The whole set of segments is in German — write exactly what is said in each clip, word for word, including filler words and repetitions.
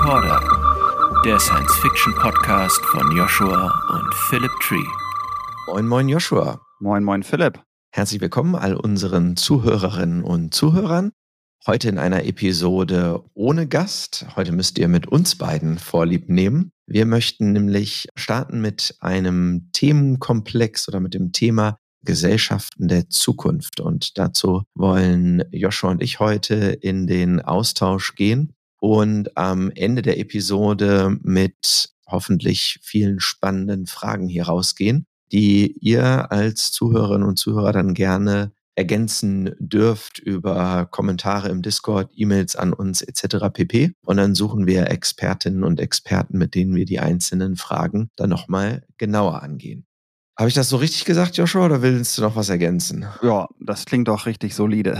Recorder, der Science-Fiction-Podcast von Joshua und Philip Tree. Moin, moin Joshua. Moin, moin Philipp. Herzlich willkommen all unseren Zuhörerinnen und Zuhörern. Heute in einer Episode ohne Gast. Heute müsst ihr mit uns beiden Vorlieb nehmen. Wir möchten nämlich starten mit einem Themenkomplex oder mit dem Thema Gesellschaften der Zukunft. Und dazu wollen Joshua und ich heute in den Austausch gehen und am Ende der Episode mit hoffentlich vielen spannenden Fragen hier rausgehen, die ihr als Zuhörerinnen und Zuhörer dann gerne ergänzen dürft über Kommentare im Discord, E-Mails an uns et cetera pp. Und dann suchen wir Expertinnen und Experten, mit denen wir die einzelnen Fragen dann nochmal genauer angehen. Habe ich das so richtig gesagt, Joshua, oder willst du noch was ergänzen? Ja, das klingt doch richtig solide.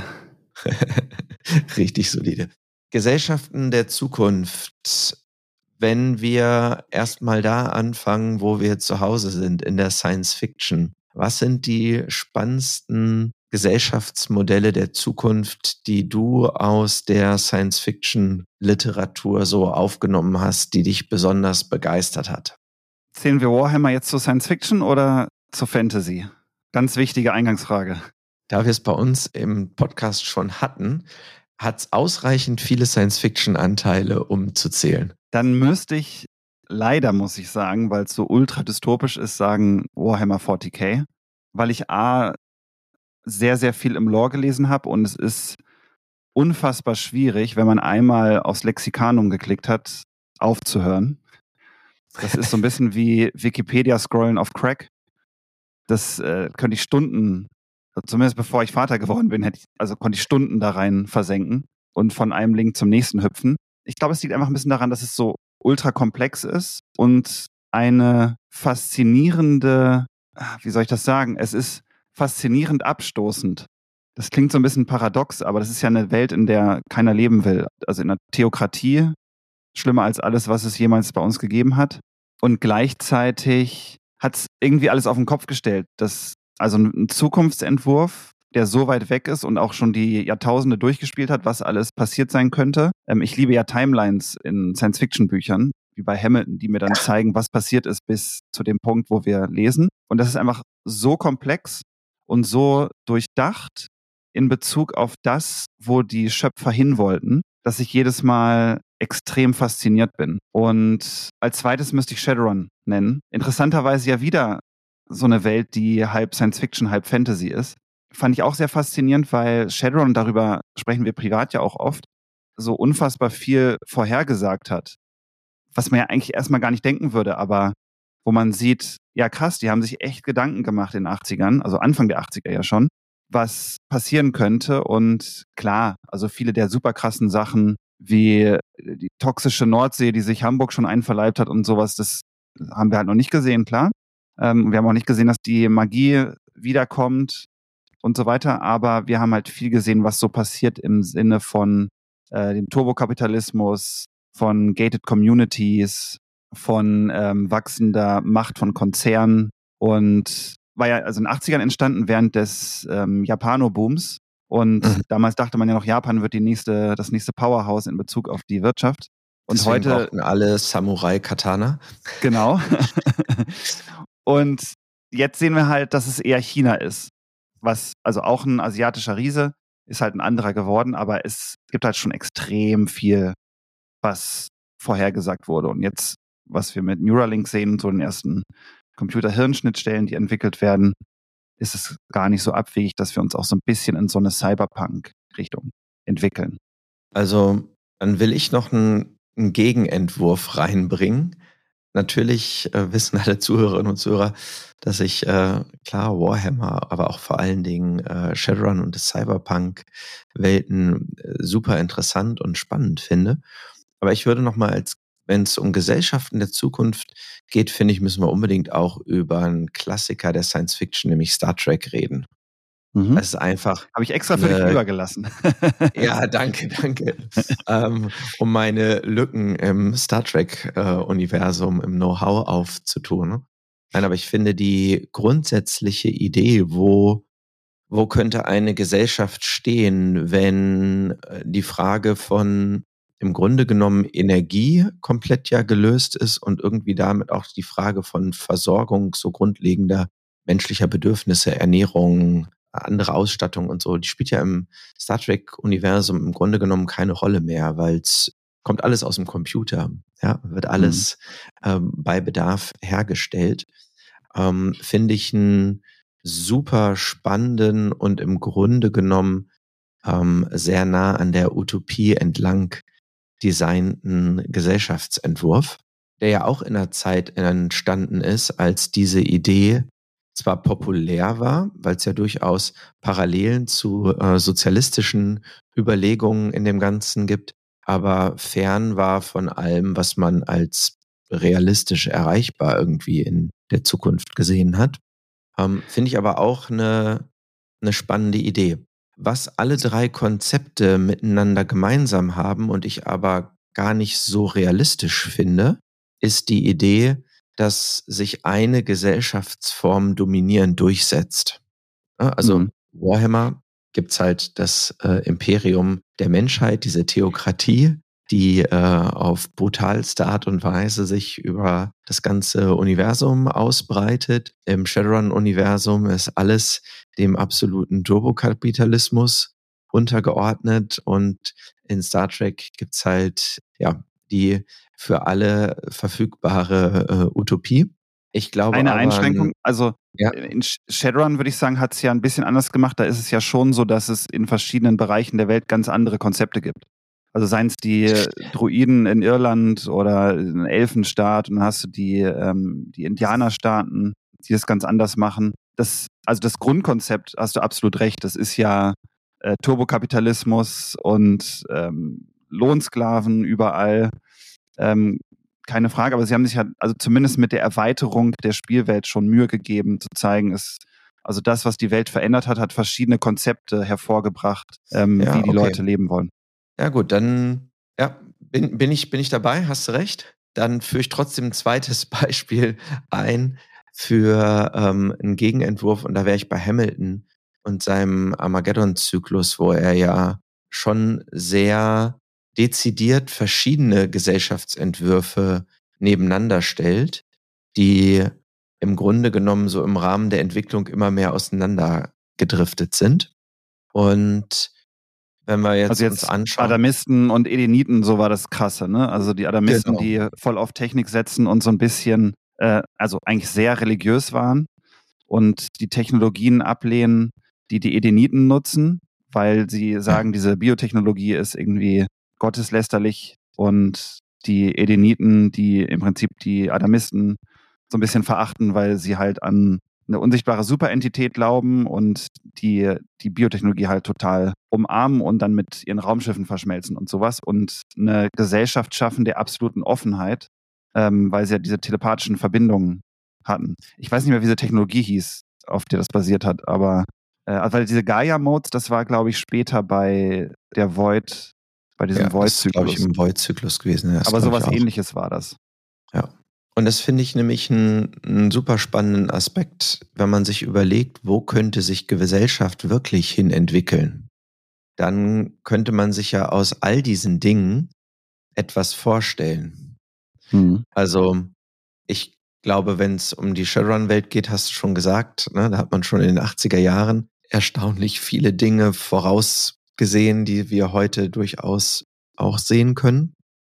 Richtig solide. Gesellschaften der Zukunft. Wenn wir erstmal da anfangen, wo wir zu Hause sind, in der Science Fiction. Was sind die spannendsten Gesellschaftsmodelle der Zukunft, die du aus der Science Fiction Literatur so aufgenommen hast, die dich besonders begeistert hat? Zählen wir Warhammer jetzt zur Science Fiction oder zur Fantasy? Ganz wichtige Eingangsfrage. Da wir es bei uns im Podcast schon hatten, hat es ausreichend viele Science-Fiction-Anteile, um zu zählen. Dann müsste ich, leider muss ich sagen, weil es so ultra dystopisch ist, sagen Warhammer vierzig K, weil ich A, sehr, sehr viel im Lore gelesen habe und es ist unfassbar schwierig, wenn man einmal aufs Lexikanum geklickt hat, aufzuhören. Das ist so ein bisschen wie Wikipedia-Scrollen auf Crack. Das äh, könnte ich Stunden, zumindest bevor ich Vater geworden bin, hätte ich, also konnte ich Stunden da rein versenken und von einem Link zum nächsten hüpfen. Ich glaube, es liegt einfach ein bisschen daran, dass es so ultra komplex ist und eine faszinierende, wie soll ich das sagen? Es ist faszinierend abstoßend. Das klingt so ein bisschen paradox, aber das ist ja eine Welt, in der keiner leben will. Also in einer Theokratie, schlimmer als alles, was es jemals bei uns gegeben hat. Und gleichzeitig hat es irgendwie alles auf den Kopf gestellt. Das, also ein Zukunftsentwurf, der so weit weg ist und auch schon die Jahrtausende durchgespielt hat, was alles passiert sein könnte. Ähm, ich liebe ja Timelines in Science-Fiction-Büchern, wie bei Hamilton, die mir dann zeigen, was passiert ist bis zu dem Punkt, wo wir lesen. Und das ist einfach so komplex und so durchdacht in Bezug auf das, wo die Schöpfer hin wollten, dass ich jedes Mal extrem fasziniert bin. Und als zweites müsste ich Shadowrun nennen. Interessanterweise ja wieder so eine Welt, die halb Science-Fiction, halb Fantasy ist. Fand ich auch sehr faszinierend, weil Shadowrun, darüber sprechen wir privat ja auch oft, so unfassbar viel vorhergesagt hat. Was man ja eigentlich erstmal gar nicht denken würde, aber wo man sieht, ja krass, die haben sich echt Gedanken gemacht in den achtzigern, also Anfang der achtziger ja schon, was passieren könnte. Und klar, also viele der super krassen Sachen, wie die toxische Nordsee, die sich Hamburg schon einverleibt hat und sowas, das haben wir halt noch nicht gesehen, klar. Ähm, wir haben auch nicht gesehen, dass die Magie wiederkommt und so weiter, aber wir haben halt viel gesehen, was so passiert im Sinne von äh, dem Turbokapitalismus, von gated Communities, von ähm, wachsender Macht von Konzernen und war ja also in den achtzigern entstanden während des ähm, Japano-Booms und mhm. damals dachte man ja noch, Japan wird die nächste, das nächste Powerhouse in Bezug auf die Wirtschaft. Und deswegen heute brauchten alle Samurai-Katana. Genau. Und jetzt sehen wir halt, dass es eher China ist. Was, also auch ein asiatischer Riese, ist halt ein anderer geworden, aber es gibt halt schon extrem viel, was vorhergesagt wurde. Und jetzt, was wir mit Neuralink sehen, so den ersten Computer-Hirn-Schnittstellen, die entwickelt werden, ist es gar nicht so abwegig, dass wir uns auch so ein bisschen in so eine Cyberpunk-Richtung entwickeln. Also, dann will ich noch einen, einen Gegenentwurf reinbringen. Natürlich äh, wissen alle Zuhörerinnen und Zuhörer, dass ich, äh, klar, Warhammer, aber auch vor allen Dingen äh, Shadowrun und das Cyberpunk-Welten äh, super interessant und spannend finde. Aber ich würde nochmal, als wenn es um Gesellschaften der Zukunft geht, finde ich, müssen wir unbedingt auch über einen Klassiker der Science Fiction, nämlich Star Trek, reden. Mhm. Das ist einfach... Habe ich extra für dich übergelassen. Ja, danke, danke. ähm, um meine Lücken im Star Trek-Universum, äh, im Know-how aufzutun. Ne? Nein, aber ich finde die grundsätzliche Idee, wo, wo könnte eine Gesellschaft stehen, wenn die Frage von im Grunde genommen Energie komplett ja gelöst ist und irgendwie damit auch die Frage von Versorgung so grundlegender menschlicher Bedürfnisse, Ernährung, andere Ausstattung und so, die spielt ja im Star Trek-Universum im Grunde genommen keine Rolle mehr, weil es kommt alles aus dem Computer, ja, wird alles mhm. ähm, bei Bedarf hergestellt. Ähm, finde ich einen super spannenden und im Grunde genommen ähm, sehr nah an der Utopie entlang designten Gesellschaftsentwurf, der ja auch in einer Zeit entstanden ist, als diese Idee zwar populär war, weil es ja durchaus Parallelen zu äh, sozialistischen Überlegungen in dem Ganzen gibt, aber fern war von allem, was man als realistisch erreichbar irgendwie in der Zukunft gesehen hat. Ähm, finde ich aber auch eine, eine spannende Idee. Was alle drei Konzepte miteinander gemeinsam haben und ich aber gar nicht so realistisch finde, ist die Idee, dass sich eine Gesellschaftsform dominierend durchsetzt. Also mhm. Warhammer gibt's halt das äh, Imperium der Menschheit, diese Theokratie, die äh, auf brutalste Art und Weise sich über das ganze Universum ausbreitet. Im Shadowrun-Universum ist alles dem absoluten Turbokapitalismus untergeordnet und in Star Trek gibt's halt ja die für alle verfügbare äh, Utopie. Ich glaube Eine aber, Einschränkung, also ja. in Shadowrun würde ich sagen, hat es ja ein bisschen anders gemacht. Da ist es ja schon so, dass es in verschiedenen Bereichen der Welt ganz andere Konzepte gibt. Also seien es die Druiden in Irland oder ein Elfenstaat und dann hast du die, ähm, die Indianerstaaten, die das ganz anders machen. Das, also das Grundkonzept, hast du absolut recht, das ist ja äh, Turbokapitalismus und ähm, Lohnsklaven überall. Ähm, keine Frage, aber sie haben sich ja also zumindest mit der Erweiterung der Spielwelt schon Mühe gegeben, zu zeigen, es, also das, was die Welt verändert hat, hat verschiedene Konzepte hervorgebracht, ähm, Ja, wie die okay. Leute leben wollen. Ja gut, dann ja, bin, bin, ich, bin ich dabei, hast du recht. Dann führe ich trotzdem ein zweites Beispiel ein für ähm, einen Gegenentwurf und da wäre ich bei Hamilton und seinem Armageddon-Zyklus, wo er ja schon sehr dezidiert verschiedene Gesellschaftsentwürfe nebeneinander stellt, die im Grunde genommen so im Rahmen der Entwicklung immer mehr auseinander gedriftet sind. Und wenn wir jetzt, also jetzt uns anschauen. Adamisten und Edeniten, so war das Krasse, ne? Also die Adamisten, Genau. die voll auf Technik setzen und so ein bisschen, äh, also eigentlich sehr religiös waren und die Technologien ablehnen, die die Edeniten nutzen, weil sie sagen, ja. diese Biotechnologie ist irgendwie gotteslästerlich und die Edeniten, die im Prinzip die Adamisten so ein bisschen verachten, weil sie halt an eine unsichtbare Superentität glauben und die die Biotechnologie halt total umarmen und dann mit ihren Raumschiffen verschmelzen und sowas und eine Gesellschaft schaffen der absoluten Offenheit, ähm, weil sie ja diese telepathischen Verbindungen hatten. Ich weiß nicht mehr, wie diese Technologie hieß, auf der das basiert hat, aber äh, weil diese Gaia-Modes, das war, glaube ich, später bei der Void, bei diesem ja, Void-Zyklus. Das ist, glaube ich, im Void-Zyklus gewesen. Ja, aber sowas Ähnliches war das. Ja. Und das finde ich nämlich einen, einen super spannenden Aspekt, wenn man sich überlegt, wo könnte sich Gesellschaft wirklich hin entwickeln. Dann könnte man sich ja aus all diesen Dingen etwas vorstellen. Mhm. Also ich glaube, wenn es um die Shadowrun-Welt geht, hast du schon gesagt, ne, da hat man schon in den achtziger Jahren erstaunlich viele Dinge vorausgesehen, die wir heute durchaus auch sehen können.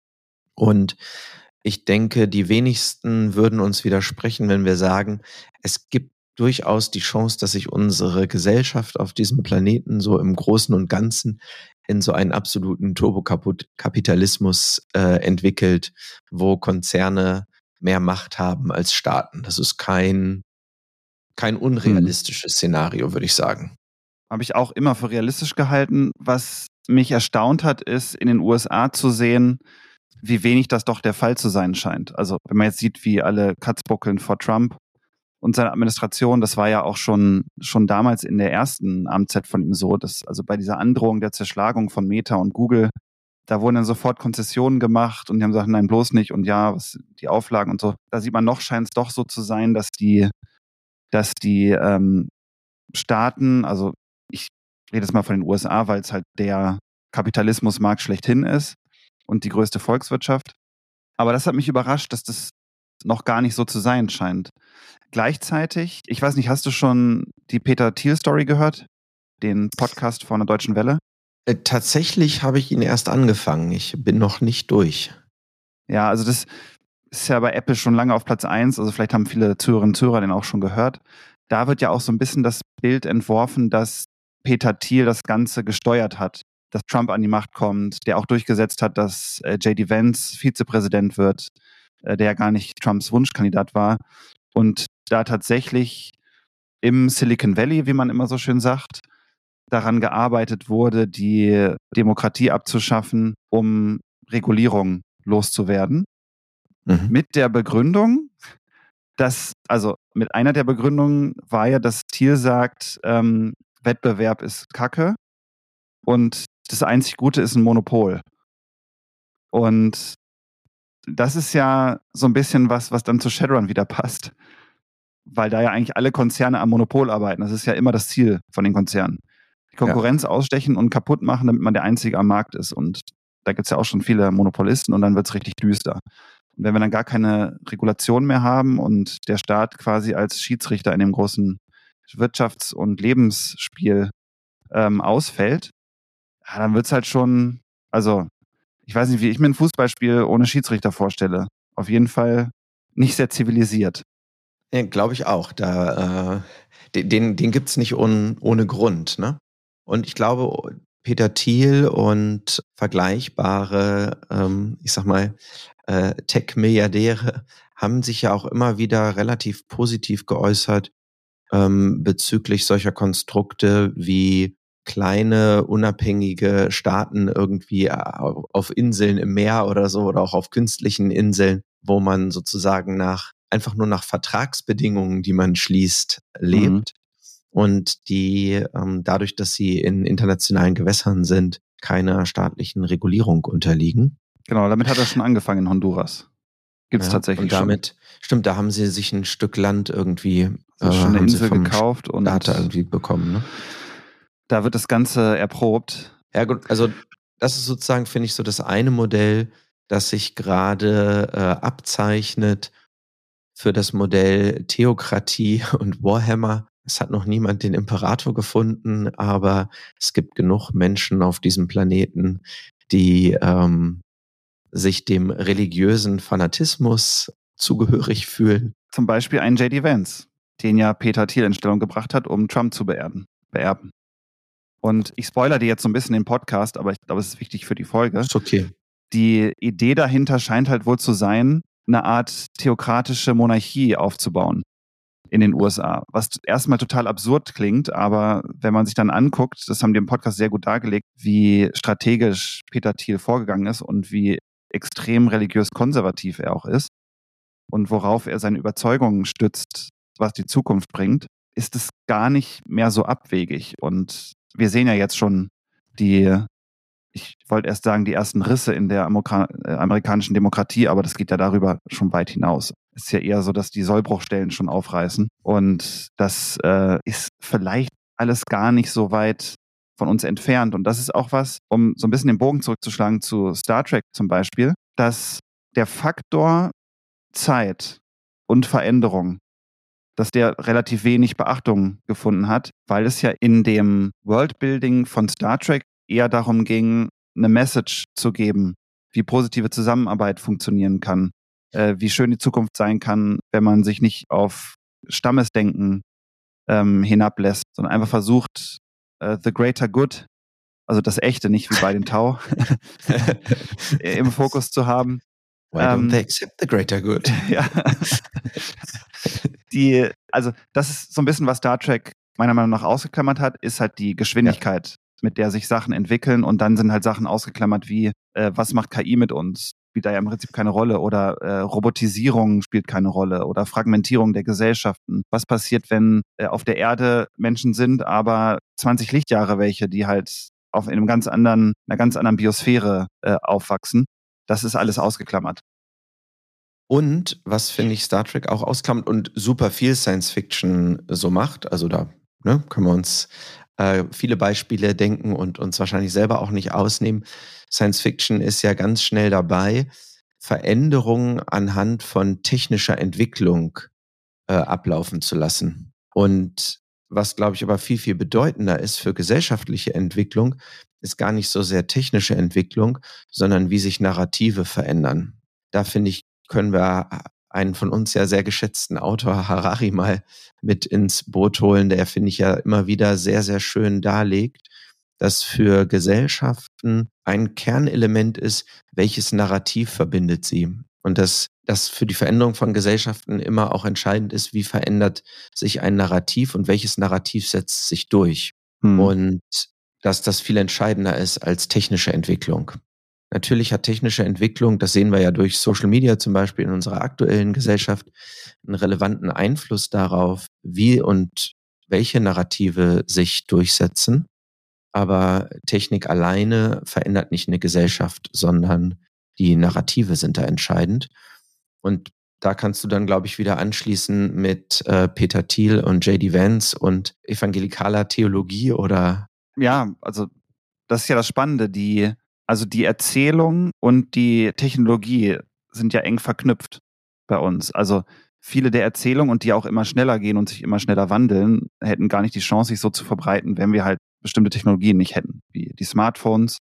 Und ich denke, die wenigsten würden uns widersprechen, wenn wir sagen, es gibt durchaus die Chance, dass sich unsere Gesellschaft auf diesem Planeten so im Großen und Ganzen in so einen absoluten Turbokapitalismus äh, entwickelt, wo Konzerne mehr Macht haben als Staaten. Das ist kein, kein unrealistisches hm. Szenario, würde ich sagen. Habe ich auch immer für realistisch gehalten. Was mich erstaunt hat, ist in den U S A zu sehen, wie wenig das doch der Fall zu sein scheint. Also wenn man jetzt sieht, wie alle Katzbuckeln vor Trump und seiner Administration, das war ja auch schon schon damals in der ersten Amtszeit von ihm so, dass also bei dieser Androhung der Zerschlagung von Meta und Google, da wurden dann sofort Konzessionen gemacht und die haben gesagt, nein, bloß nicht und ja, was, die Auflagen und so. Da sieht man noch, scheint es doch so zu sein, dass die, dass die ähm, Staaten, also ich rede jetzt mal von den U S A, weil es halt der Kapitalismusmarkt schlechthin ist, und die größte Volkswirtschaft. Aber das hat mich überrascht, dass das noch gar nicht so zu sein scheint. Gleichzeitig, ich weiß nicht, hast du schon die Peter Thiel-Story gehört? Den Podcast von der Deutschen Welle? Äh, tatsächlich habe ich ihn erst angefangen. Ich bin noch nicht durch. Ja, also das ist ja bei Apple schon lange auf Platz eins. Also vielleicht haben viele Zuhörerinnen und Zuhörer den auch schon gehört. Da wird ja auch so ein bisschen das Bild entworfen, dass Peter Thiel das Ganze gesteuert hat, dass Trump an die Macht kommt, der auch durchgesetzt hat, dass äh, J D Vance Vizepräsident wird, äh, der ja gar nicht Trumps Wunschkandidat war. Und da tatsächlich im Silicon Valley, wie man immer so schön sagt, daran gearbeitet wurde, die Demokratie abzuschaffen, um Regulierung loszuwerden. Mhm. Mit der Begründung, dass, also mit einer der Begründungen war ja, dass Thiel sagt, ähm, Wettbewerb ist Kacke und das einzig Gute ist ein Monopol. Und das ist ja so ein bisschen was, was dann zu Shadowrun wieder passt, weil da ja eigentlich alle Konzerne am Monopol arbeiten. Das ist ja immer das Ziel von den Konzernen. Die Konkurrenz ja. ausstechen und kaputt machen, damit man der Einzige am Markt ist. Und da gibt es ja auch schon viele Monopolisten und dann wird es richtig düster. Und wenn wir dann gar keine Regulation mehr haben und der Staat quasi als Schiedsrichter in dem großen Wirtschafts- und Lebensspiel ähm, ausfällt, ja, dann wird es halt schon, also ich weiß nicht, wie ich mir ein Fußballspiel ohne Schiedsrichter vorstelle. Auf jeden Fall nicht sehr zivilisiert. Ja, glaube ich auch. Da, äh, den den gibt es nicht un, ohne Grund. Ne? Und ich glaube, Peter Thiel und vergleichbare, ähm, ich sag mal, äh, Tech-Milliardäre haben sich ja auch immer wieder relativ positiv geäußert ähm, bezüglich solcher Konstrukte wie kleine, unabhängige Staaten irgendwie auf Inseln im Meer oder so oder auch auf künstlichen Inseln, wo man sozusagen nach einfach nur nach Vertragsbedingungen, die man schließt, lebt. Mhm. Und die ähm, dadurch, dass sie in internationalen Gewässern sind, keiner staatlichen Regulierung unterliegen. Genau, damit hat er schon angefangen in Honduras. Gibt es ja, tatsächlich und damit, schon. Stimmt, da haben sie sich ein Stück Land irgendwie so äh, schon eine Insel gekauft und Data irgendwie bekommen. Ne? Da wird das Ganze erprobt. Ja gut, also das ist sozusagen, finde ich, so das eine Modell, das sich gerade äh, abzeichnet für das Modell Theokratie und Warhammer. Es hat noch niemand den Imperator gefunden, aber es gibt genug Menschen auf diesem Planeten, die ähm, sich dem religiösen Fanatismus zugehörig fühlen. Zum Beispiel einen J D Vance, den ja Peter Thiel in Stellung gebracht hat, um Trump zu beerben. beerben. Und ich spoilere dir jetzt so ein bisschen den Podcast, aber ich glaube, es ist wichtig für die Folge. Ist okay. Die Idee dahinter scheint halt wohl zu sein, eine Art theokratische Monarchie aufzubauen in den U S A. Was erstmal total absurd klingt, aber wenn man sich dann anguckt, das haben die im Podcast sehr gut dargelegt, wie strategisch Peter Thiel vorgegangen ist und wie extrem religiös konservativ er auch ist und worauf er seine Überzeugungen stützt, was die Zukunft bringt, ist es gar nicht mehr so abwegig. Und wir sehen ja jetzt schon die, ich wollte erst sagen, die ersten Risse in der Amerika- äh, amerikanischen Demokratie, aber das geht ja darüber schon weit hinaus. Es ist ja eher so, dass die Sollbruchstellen schon aufreißen. Und das äh, ist vielleicht alles gar nicht so weit von uns entfernt. Und das ist auch was, um so ein bisschen den Bogen zurückzuschlagen zu Star Trek zum Beispiel, dass der Faktor Zeit und Veränderung, dass der relativ wenig Beachtung gefunden hat, weil es ja in dem Worldbuilding von Star Trek eher darum ging, eine Message zu geben, wie positive Zusammenarbeit funktionieren kann, äh, wie schön die Zukunft sein kann, wenn man sich nicht auf Stammesdenken ähm, hinablässt, sondern einfach versucht, äh, the greater good, also das Echte, nicht wie bei den Tau, im Fokus zu haben. Why don't they accept the greater good? Ja. Die, also das ist so ein bisschen, was Star Trek meiner Meinung nach ausgeklammert hat, ist halt die Geschwindigkeit, ja, mit der sich Sachen entwickeln, und dann sind halt Sachen ausgeklammert wie, äh, was macht K I mit uns? Spielt da ja im Prinzip keine Rolle, oder äh, Robotisierung spielt keine Rolle, oder Fragmentierung der Gesellschaften. Was passiert, wenn äh, auf der Erde Menschen sind, aber zwanzig Lichtjahre welche, die halt auf in einem ganz anderen, einer ganz anderen Biosphäre äh, aufwachsen? Das ist alles ausgeklammert. Und was, finde ich, Star Trek auch ausklammert und super viel Science Fiction so macht, also da ne, können wir uns äh, viele Beispiele denken und uns wahrscheinlich selber auch nicht ausnehmen. Science Fiction ist ja ganz schnell dabei, Veränderungen anhand von technischer Entwicklung äh, ablaufen zu lassen. Und was, glaube ich, aber viel, viel bedeutender ist für gesellschaftliche Entwicklung, ist gar nicht so sehr technische Entwicklung, sondern wie sich Narrative verändern. Da finde ich, können wir einen von uns ja sehr geschätzten Autor Harari mal mit ins Boot holen, der, finde ich, ja immer wieder sehr, sehr schön darlegt, dass für Gesellschaften ein Kernelement ist, welches Narrativ verbindet sie. Und dass das für die Veränderung von Gesellschaften immer auch entscheidend ist, wie verändert sich ein Narrativ und welches Narrativ setzt sich durch. Hm. Und dass das viel entscheidender ist als technische Entwicklung. Natürlich hat technische Entwicklung, das sehen wir ja durch Social Media zum Beispiel in unserer aktuellen Gesellschaft, einen relevanten Einfluss darauf, wie und welche Narrative sich durchsetzen. Aber Technik alleine verändert nicht eine Gesellschaft, sondern die Narrative sind da entscheidend. Und da kannst du dann, glaube ich, wieder anschließen mit äh, Peter Thiel und J D Vance und evangelikaler Theologie oder? Ja, also das ist ja das Spannende. Die, also die Erzählung und die Technologie sind ja eng verknüpft bei uns. Also viele der Erzählungen und die auch immer schneller gehen und sich immer schneller wandeln, hätten gar nicht die Chance, sich so zu verbreiten, wenn wir halt bestimmte Technologien nicht hätten, wie die Smartphones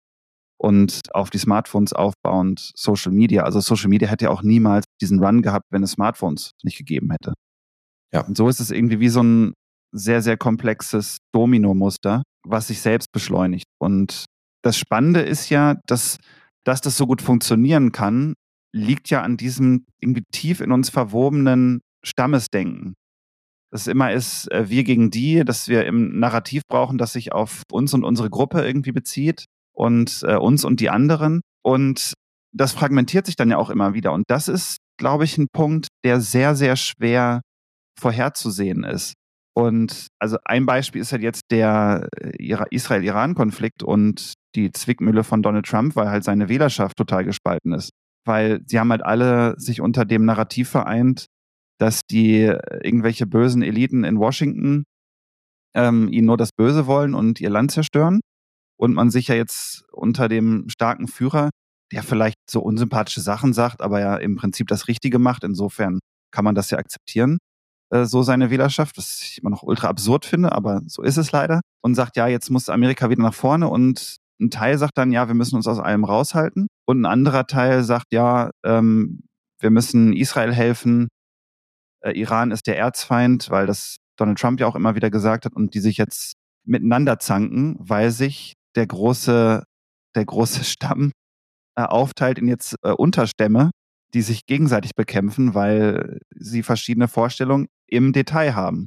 und auf die Smartphones aufbauend Social Media. Also Social Media hätte ja auch niemals diesen Run gehabt, wenn es Smartphones nicht gegeben hätte. Ja. Und so ist es irgendwie wie so ein sehr, sehr komplexes Domino-Muster, was sich selbst beschleunigt. Und das Spannende ist ja, dass, dass das so gut funktionieren kann, liegt ja an diesem irgendwie tief in uns verwobenen Stammesdenken. Das immer ist äh, wir gegen die, dass wir im Narrativ brauchen, das sich auf uns und unsere Gruppe irgendwie bezieht und äh, uns und die anderen. Und das fragmentiert sich dann ja auch immer wieder. Und das ist, glaube ich, ein Punkt, der sehr, sehr schwer vorherzusehen ist. Und also ein Beispiel ist halt jetzt der Israel-Iran-Konflikt und die Zwickmühle von Donald Trump, weil halt seine Wählerschaft total gespalten ist. Weil sie haben halt alle sich unter dem Narrativ vereint, dass die irgendwelche bösen Eliten in Washington ähm, ihnen nur das Böse wollen und ihr Land zerstören. Und man sich ja jetzt unter dem starken Führer, der vielleicht so unsympathische Sachen sagt, aber ja im Prinzip das Richtige macht, insofern kann man das ja akzeptieren, äh, so seine Wählerschaft, was ich immer noch ultra absurd finde, aber so ist es leider. Und sagt, ja, jetzt muss Amerika wieder nach vorne und ein Teil sagt dann, ja, wir müssen uns aus allem raushalten. Und ein anderer Teil sagt, ja, ähm, wir müssen Israel helfen, äh, Iran ist der Erzfeind, weil das Donald Trump ja auch immer wieder gesagt hat und die sich jetzt miteinander zanken, weil sich der große, der große Stamm äh, aufteilt in jetzt äh, Unterstämme, die sich gegenseitig bekämpfen, weil sie verschiedene Vorstellungen im Detail haben.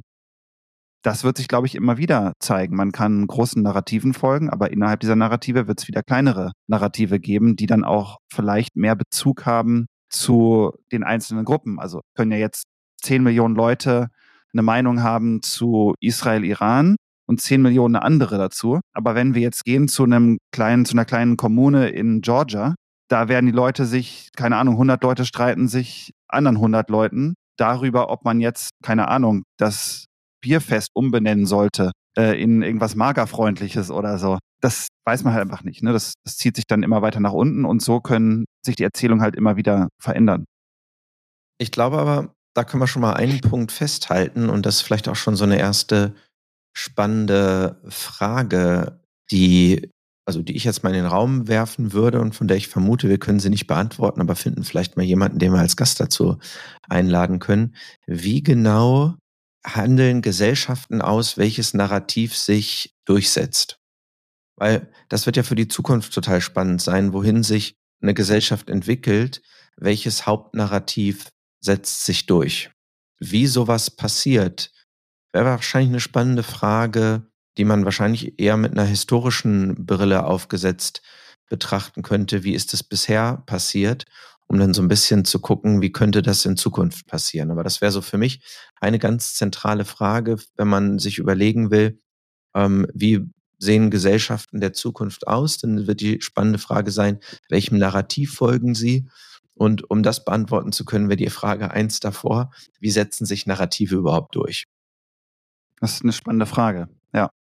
Das wird sich, glaube ich, immer wieder zeigen. Man kann großen Narrativen folgen, aber innerhalb dieser Narrative wird es wieder kleinere Narrative geben, die dann auch vielleicht mehr Bezug haben zu den einzelnen Gruppen. Also können ja jetzt zehn Millionen Leute eine Meinung haben zu Israel-Iran und zehn Millionen andere dazu. Aber wenn wir jetzt gehen zu einem kleinen, zu einer kleinen Kommune in Georgia, da werden die Leute sich, keine Ahnung, hundert Leute streiten sich anderen hundert Leuten darüber, ob man jetzt, keine Ahnung, das Bierfest umbenennen sollte äh, in irgendwas Magerfreundliches oder so. Das weiß man halt einfach nicht. Ne? Das, das zieht sich dann immer weiter nach unten und so können sich die Erzählungen halt immer wieder verändern. Ich glaube aber, da können wir schon mal einen Punkt festhalten und das ist vielleicht auch schon so eine erste spannende Frage, die, also die ich jetzt mal in den Raum werfen würde und von der ich vermute, wir können sie nicht beantworten, aber finden vielleicht mal jemanden, den wir als Gast dazu einladen können. Wie genau handeln Gesellschaften aus, welches Narrativ sich durchsetzt? Weil das wird ja für die Zukunft total spannend sein, wohin sich eine Gesellschaft entwickelt, welches Hauptnarrativ setzt sich durch. Wie sowas passiert, wäre wahrscheinlich eine spannende Frage, die man wahrscheinlich eher mit einer historischen Brille aufgesetzt betrachten könnte. Wie ist es bisher passiert, um dann so ein bisschen zu gucken, wie könnte das in Zukunft passieren. Aber das wäre so für mich eine ganz zentrale Frage, wenn man sich überlegen will, ähm, wie sehen Gesellschaften der Zukunft aus? Dann wird die spannende Frage sein, welchem Narrativ folgen sie? Und um das beantworten zu können, wäre die Frage eins davor, wie setzen sich Narrative überhaupt durch? Das ist eine spannende Frage, ja.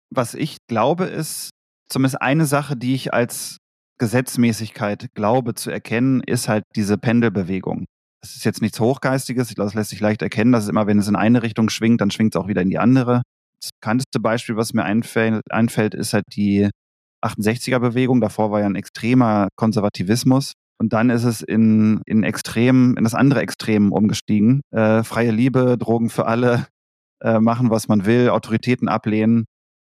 was ich glaube, ist zumindest eine Sache, die ich als Gesetzmäßigkeit glaube zu erkennen, ist halt diese Pendelbewegung. Das ist jetzt nichts Hochgeistiges, ich glaube, das lässt sich leicht erkennen, dass es immer, wenn es in eine Richtung schwingt, dann schwingt es auch wieder in die andere. Das bekannteste Beispiel, was mir einfällt, einfällt ist halt die achtundsechziger-Bewegung. Davor war ja ein extremer Konservativismus. Und dann ist es in, in Extrem, in das andere Extrem umgestiegen. Äh, freie Liebe, Drogen für alle, äh, machen, was man will, Autoritäten ablehnen.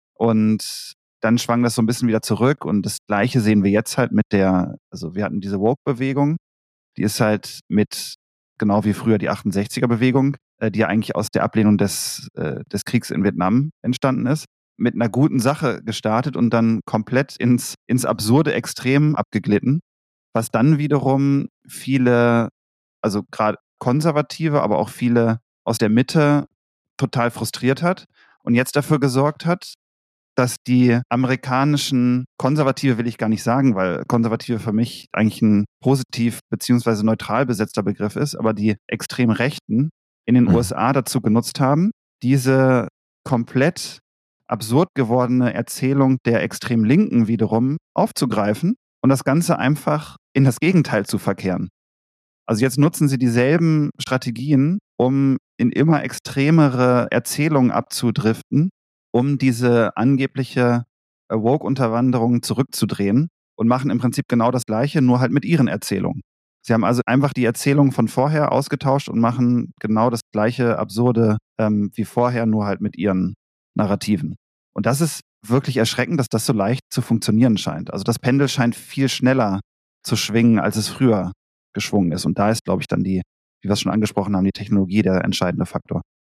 Und dann schwang das so ein bisschen wieder zurück. Und das Gleiche sehen wir jetzt halt mit der, also wir hatten diese Woke-Bewegung, die ist halt mit, genau wie früher die achtundsechziger-Bewegung, äh, die ja eigentlich aus der Ablehnung des, äh, des Kriegs in Vietnam entstanden ist, mit einer guten Sache gestartet und dann komplett ins, ins absurde Extrem abgeglitten, was dann wiederum viele, also gerade Konservative, aber auch viele aus der Mitte total frustriert hat und jetzt dafür gesorgt hat, dass die amerikanischen Konservative, will ich gar nicht sagen, weil Konservative für mich eigentlich ein positiv beziehungsweise neutral besetzter Begriff ist, aber die extrem Rechten in den Mhm. U S A dazu genutzt haben, diese komplett absurd gewordene Erzählung der extrem Linken wiederum aufzugreifen und das Ganze einfach in das Gegenteil zu verkehren. Also jetzt nutzen sie dieselben Strategien, um in immer extremere Erzählungen abzudriften, um diese angebliche äh, Woke-Unterwanderung zurückzudrehen und machen im Prinzip genau das Gleiche, nur halt mit ihren Erzählungen. Sie haben also einfach die Erzählungen von vorher ausgetauscht und machen genau das gleiche Absurde ähm, wie vorher, nur halt mit ihren Narrativen. Und das ist wirklich erschreckend, dass das so leicht zu funktionieren scheint. Also das Pendel scheint viel schneller zu schwingen, als es früher geschwungen ist. Und da ist, glaube ich, dann die, wie wir es schon angesprochen haben, die Technologie der entscheidende Faktor.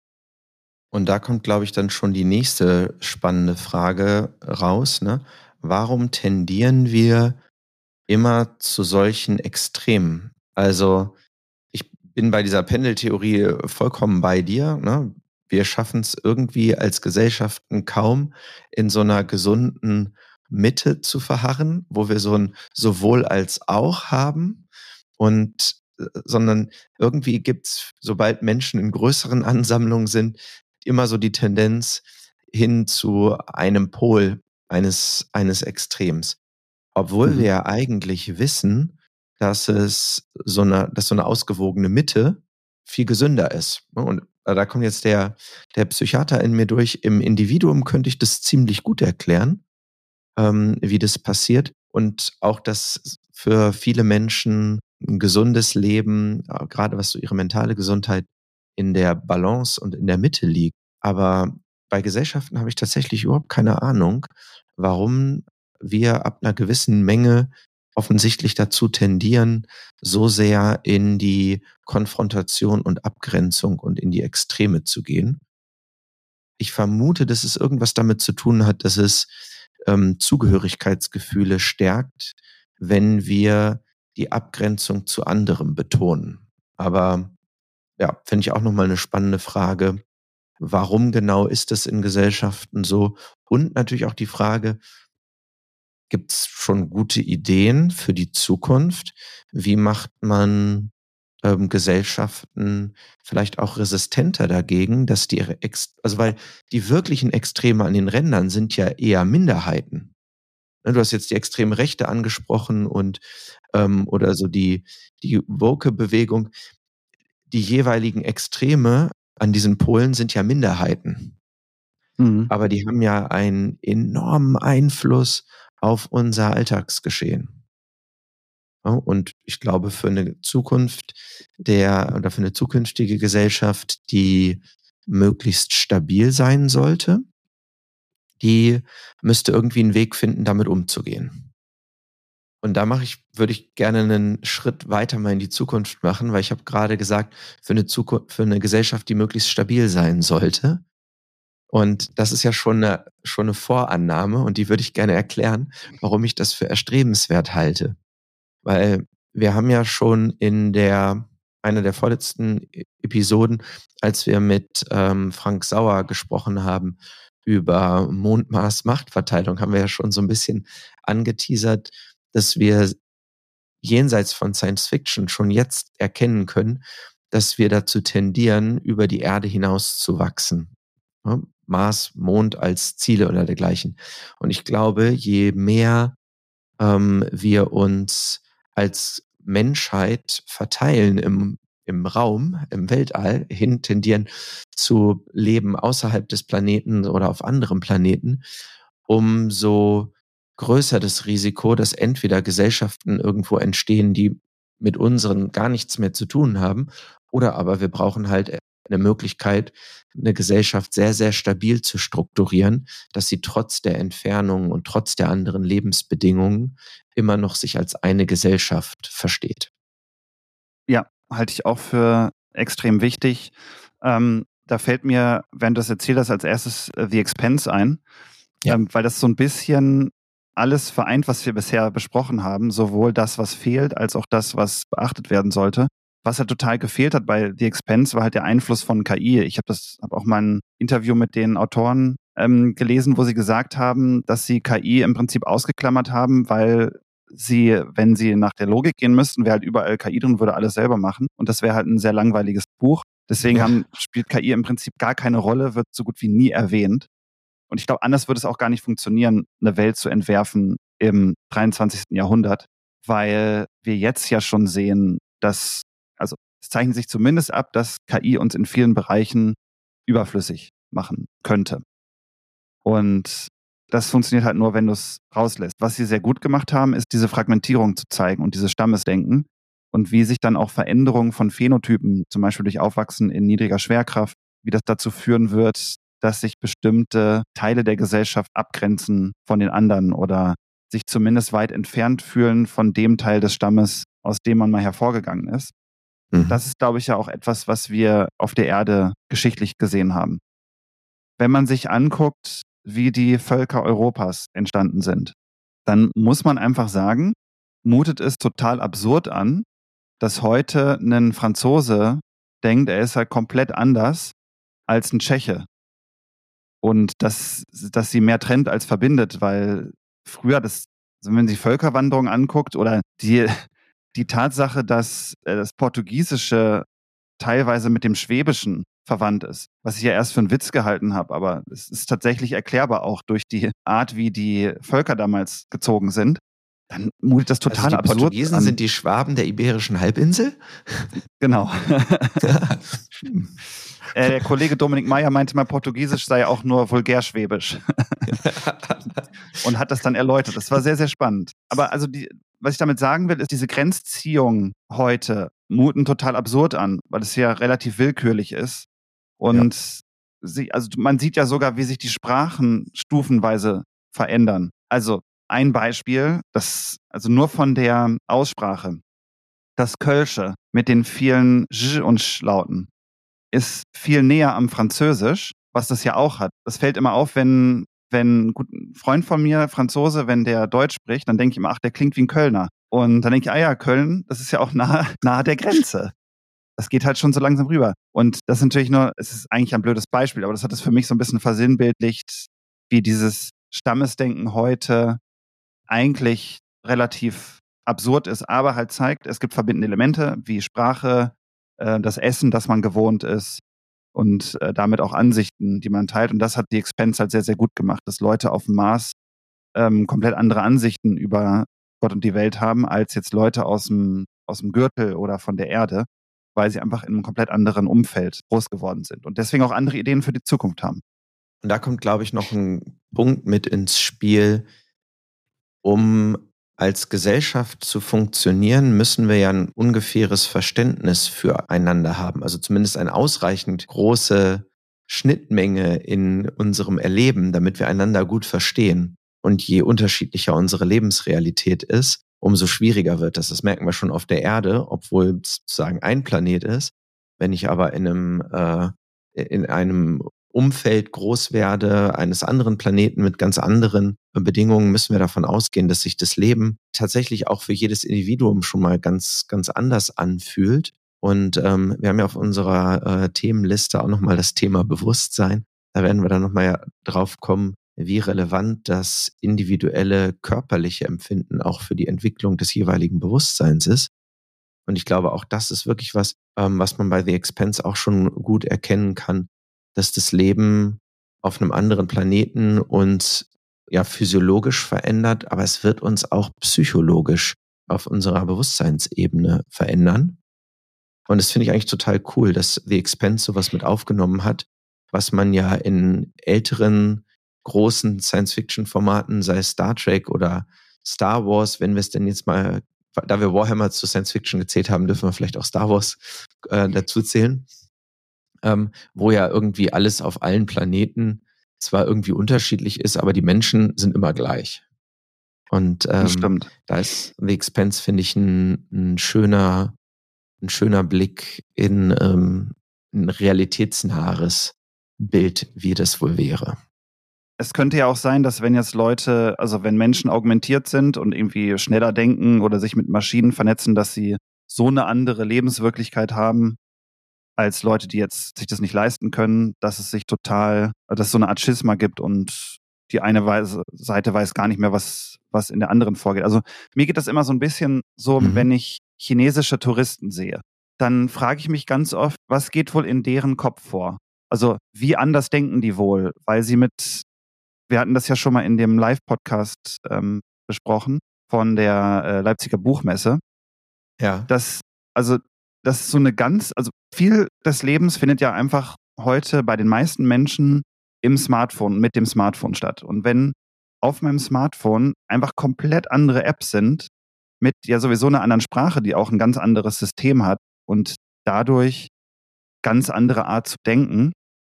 Und da kommt, glaube ich, dann schon die nächste spannende Frage raus. Ne? Warum tendieren wir immer zu solchen Extremen? Also ich bin bei dieser Pendeltheorie vollkommen bei dir. Ne? Wir schaffen es irgendwie als Gesellschaften kaum in so einer gesunden Mitte zu verharren, wo wir so ein sowohl als auch haben und äh, sondern irgendwie gibt's, sobald Menschen in größeren Ansammlungen sind, immer so die Tendenz hin zu einem Pol eines, eines Extrems. Obwohl Mhm. wir ja eigentlich wissen, dass es so eine, dass so eine ausgewogene Mitte viel gesünder ist. Und da kommt jetzt der, der Psychiater in mir durch. Im Individuum könnte ich das ziemlich gut erklären, ähm, wie das passiert. Und auch, dass für viele Menschen ein gesundes Leben, äh, gerade was so ihre mentale Gesundheit, in der Balance und in der Mitte liegt. Aber bei Gesellschaften habe ich tatsächlich überhaupt keine Ahnung, warum wir ab einer gewissen Menge offensichtlich dazu tendieren, so sehr in die Konfrontation und Abgrenzung und in die Extreme zu gehen. Ich vermute, dass es irgendwas damit zu tun hat, dass es ähm, Zugehörigkeitsgefühle stärkt, wenn wir die Abgrenzung zu anderem betonen. Aber ja, finde ich auch nochmal eine spannende Frage. Warum genau ist das in Gesellschaften so? Und natürlich auch die Frage, gibt es schon gute Ideen für die Zukunft? Wie macht man ähm, Gesellschaften vielleicht auch resistenter dagegen, dass die, Ex also weil die wirklichen Extreme an den Rändern sind ja eher Minderheiten. Ne, du hast jetzt die extreme Rechte angesprochen und ähm, oder so die, die Woke-Bewegung. Die jeweiligen Extreme an diesen Polen sind ja Minderheiten. Mhm. Aber die haben ja einen enormen Einfluss auf unser Alltagsgeschehen. Ja, und ich glaube, für eine Zukunft der oder für eine zukünftige Gesellschaft, die möglichst stabil sein sollte, die müsste irgendwie einen Weg finden, damit umzugehen. Und da mache ich, würde ich gerne einen Schritt weiter mal in die Zukunft machen, weil ich habe gerade gesagt, für eine Zukunft, für eine Gesellschaft, die möglichst stabil sein sollte. Und das ist ja schon eine, schon eine Vorannahme und die würde ich gerne erklären, warum ich das für erstrebenswert halte. Weil wir haben ja schon in der, einer der vorletzten Episoden, als wir mit ähm, Frank Sauer gesprochen haben über Mond-Mars-Machtverteilung, haben wir ja schon so ein bisschen angeteasert, dass wir jenseits von Science Fiction schon jetzt erkennen können, dass wir dazu tendieren, über die Erde hinaus zu wachsen. ne? Mars, Mond als Ziele oder dergleichen. Und ich glaube, je mehr ähm, wir uns als Menschheit verteilen im, im Raum, im Weltall, hin tendieren zu leben außerhalb des Planeten oder auf anderen Planeten, umso größer das Risiko, dass entweder Gesellschaften irgendwo entstehen, die mit unseren gar nichts mehr zu tun haben, oder aber wir brauchen halt eine Möglichkeit, eine Gesellschaft sehr, sehr stabil zu strukturieren, dass sie trotz der Entfernungen und trotz der anderen Lebensbedingungen immer noch sich als eine Gesellschaft versteht. Ja, halte ich auch für extrem wichtig. Ähm, da fällt mir, während du das erzählt hast, als erstes äh, The Expanse ein, Ja. ähm, weil das so ein bisschen alles vereint, was wir bisher besprochen haben, sowohl das, was fehlt, als auch das, was beachtet werden sollte. Was halt total gefehlt hat bei The Expanse, war halt der Einfluss von K I. Ich habe das hab auch mal ein Interview mit den Autoren ähm, gelesen, wo sie gesagt haben, dass sie K I im Prinzip ausgeklammert haben, weil sie, wenn sie nach der Logik gehen müssten, wäre halt überall K I drin, würde alles selber machen. Und das wäre halt ein sehr langweiliges Buch. Deswegen Ja. haben, spielt K I im Prinzip gar keine Rolle, wird so gut wie nie erwähnt. Und ich glaube, anders würde es auch gar nicht funktionieren, eine Welt zu entwerfen im dreiundzwanzigsten Jahrhundert, weil wir jetzt ja schon sehen, dass, also es zeichnet sich zumindest ab, dass K I uns in vielen Bereichen überflüssig machen könnte. Und das funktioniert halt nur, wenn du es rauslässt. Was sie sehr gut gemacht haben, ist diese Fragmentierung zu zeigen und dieses Stammesdenken und wie sich dann auch Veränderungen von Phänotypen, zum Beispiel durch Aufwachsen in niedriger Schwerkraft, wie das dazu führen wird, dass sich bestimmte Teile der Gesellschaft abgrenzen von den anderen oder sich zumindest weit entfernt fühlen von dem Teil des Stammes, aus dem man mal hervorgegangen ist. Mhm. Das ist, glaube ich, ja auch etwas, was wir auf der Erde geschichtlich gesehen haben. Wenn man sich anguckt, wie die Völker Europas entstanden sind, dann muss man einfach sagen, mutet es total absurd an, dass heute ein Franzose denkt, er ist halt komplett anders als ein Tscheche. Und dass, dass sie mehr trennt als verbindet, weil früher, das, also wenn man sich Völkerwanderung anguckt oder die, die Tatsache, dass äh, das Portugiesische teilweise mit dem Schwäbischen verwandt ist, was ich ja erst für einen Witz gehalten habe, aber es ist tatsächlich erklärbar auch durch die Art, wie die Völker damals gezogen sind, dann mutet das total also die absurd Portugiesen an. sind die Schwaben der Iberischen Halbinsel? Genau. äh, der Kollege Dominik Meyer meinte mal, Portugiesisch sei auch nur vulgärschwäbisch. Und hat das dann erläutert. Das war sehr, sehr spannend. Aber also die, was ich damit sagen will, ist, diese Grenzziehung heute muten total absurd an, weil es ja relativ willkürlich ist. Und ja. sie, also man sieht ja sogar, wie sich die Sprachen stufenweise verändern. Also ein Beispiel, das, also nur von der Aussprache. Das Kölsche mit den vielen J und Sch-Lauten ist viel näher am Französisch, was das ja auch hat. Das fällt immer auf, wenn wenn ein guter Freund von mir, Franzose, wenn der Deutsch spricht, dann denke ich immer, ach, der klingt wie ein Kölner. Und dann denke ich, ah ja, Köln, das ist ja auch nahe, nahe der Grenze. Das geht halt schon so langsam rüber. Und das ist natürlich nur, es ist eigentlich ein blödes Beispiel, aber das hat es für mich so ein bisschen versinnbildlicht, wie dieses Stammesdenken heute eigentlich relativ absurd ist, aber halt zeigt, es gibt verbindende Elemente wie Sprache, äh, das Essen, das man gewohnt ist, und äh, damit auch Ansichten, die man teilt. Und das hat The Expanse halt sehr, sehr gut gemacht, dass Leute auf dem Mars ähm, komplett andere Ansichten über Gott und die Welt haben, als jetzt Leute aus dem, aus dem Gürtel oder von der Erde, weil sie einfach in einem komplett anderen Umfeld groß geworden sind und deswegen auch andere Ideen für die Zukunft haben. Und da kommt, glaube ich, noch ein Punkt mit ins Spiel. Um als Gesellschaft zu funktionieren, müssen wir ja ein ungefähres Verständnis füreinander haben. Also zumindest eine ausreichend große Schnittmenge in unserem Erleben, damit wir einander gut verstehen. Und je unterschiedlicher unsere Lebensrealität ist, umso schwieriger wird das. Das merken wir schon auf der Erde, obwohl es sozusagen ein Planet ist. Wenn ich aber in einem, äh, in einem Umfeld groß werde, eines anderen Planeten mit ganz anderen Bedingungen, müssen wir davon ausgehen, dass sich das Leben tatsächlich auch für jedes Individuum schon mal ganz, ganz anders anfühlt. Und ähm, wir haben ja auf unserer äh, Themenliste auch nochmal das Thema Bewusstsein. Da werden wir dann nochmal drauf kommen, wie relevant das individuelle körperliche Empfinden auch für die Entwicklung des jeweiligen Bewusstseins ist. Und ich glaube, auch das ist wirklich was, ähm, was man bei The Expanse auch schon gut erkennen kann, dass das Leben auf einem anderen Planeten uns ja physiologisch verändert, aber es wird uns auch psychologisch auf unserer Bewusstseinsebene verändern. Und das finde ich eigentlich total cool, dass The Expanse sowas mit aufgenommen hat, was man ja in älteren großen Science-Fiction-Formaten, sei es Star Trek oder Star Wars, wenn wir es denn jetzt mal, da wir Warhammer zu Science-Fiction gezählt haben, dürfen wir vielleicht auch Star Wars äh, dazu zählen, ähm, wo ja irgendwie alles auf allen Planeten zwar irgendwie unterschiedlich ist, aber die Menschen sind immer gleich. Und ähm, Stimmt. Da ist The Expanse, finde ich, ein, ein schöner, ein schöner Blick in ähm, ein realitätsnahes Bild, wie das wohl wäre. Es könnte ja auch sein, dass wenn jetzt Leute, also wenn Menschen augmentiert sind und irgendwie schneller denken oder sich mit Maschinen vernetzen, dass sie so eine andere Lebenswirklichkeit haben als Leute, die jetzt sich das nicht leisten können, dass es sich total, dass es so eine Art Schisma gibt und die eine Weise, Seite weiß gar nicht mehr, was, was in der anderen vorgeht. Also mir geht das immer so ein bisschen so, Mhm. wenn ich chinesische Touristen sehe, dann frage ich mich ganz oft, was geht wohl in deren Kopf vor? Also wie anders denken die wohl? Weil sie mit, wir hatten das ja schon mal in dem Live-Podcast ähm, besprochen von der äh, Leipziger Buchmesse, Ja. dass, also das ist so eine ganz, also viel des Lebens findet ja einfach heute bei den meisten Menschen im Smartphone, mit dem Smartphone statt. Und wenn auf meinem Smartphone einfach komplett andere Apps sind, mit ja sowieso einer anderen Sprache, die auch ein ganz anderes System hat und dadurch ganz andere Art zu denken,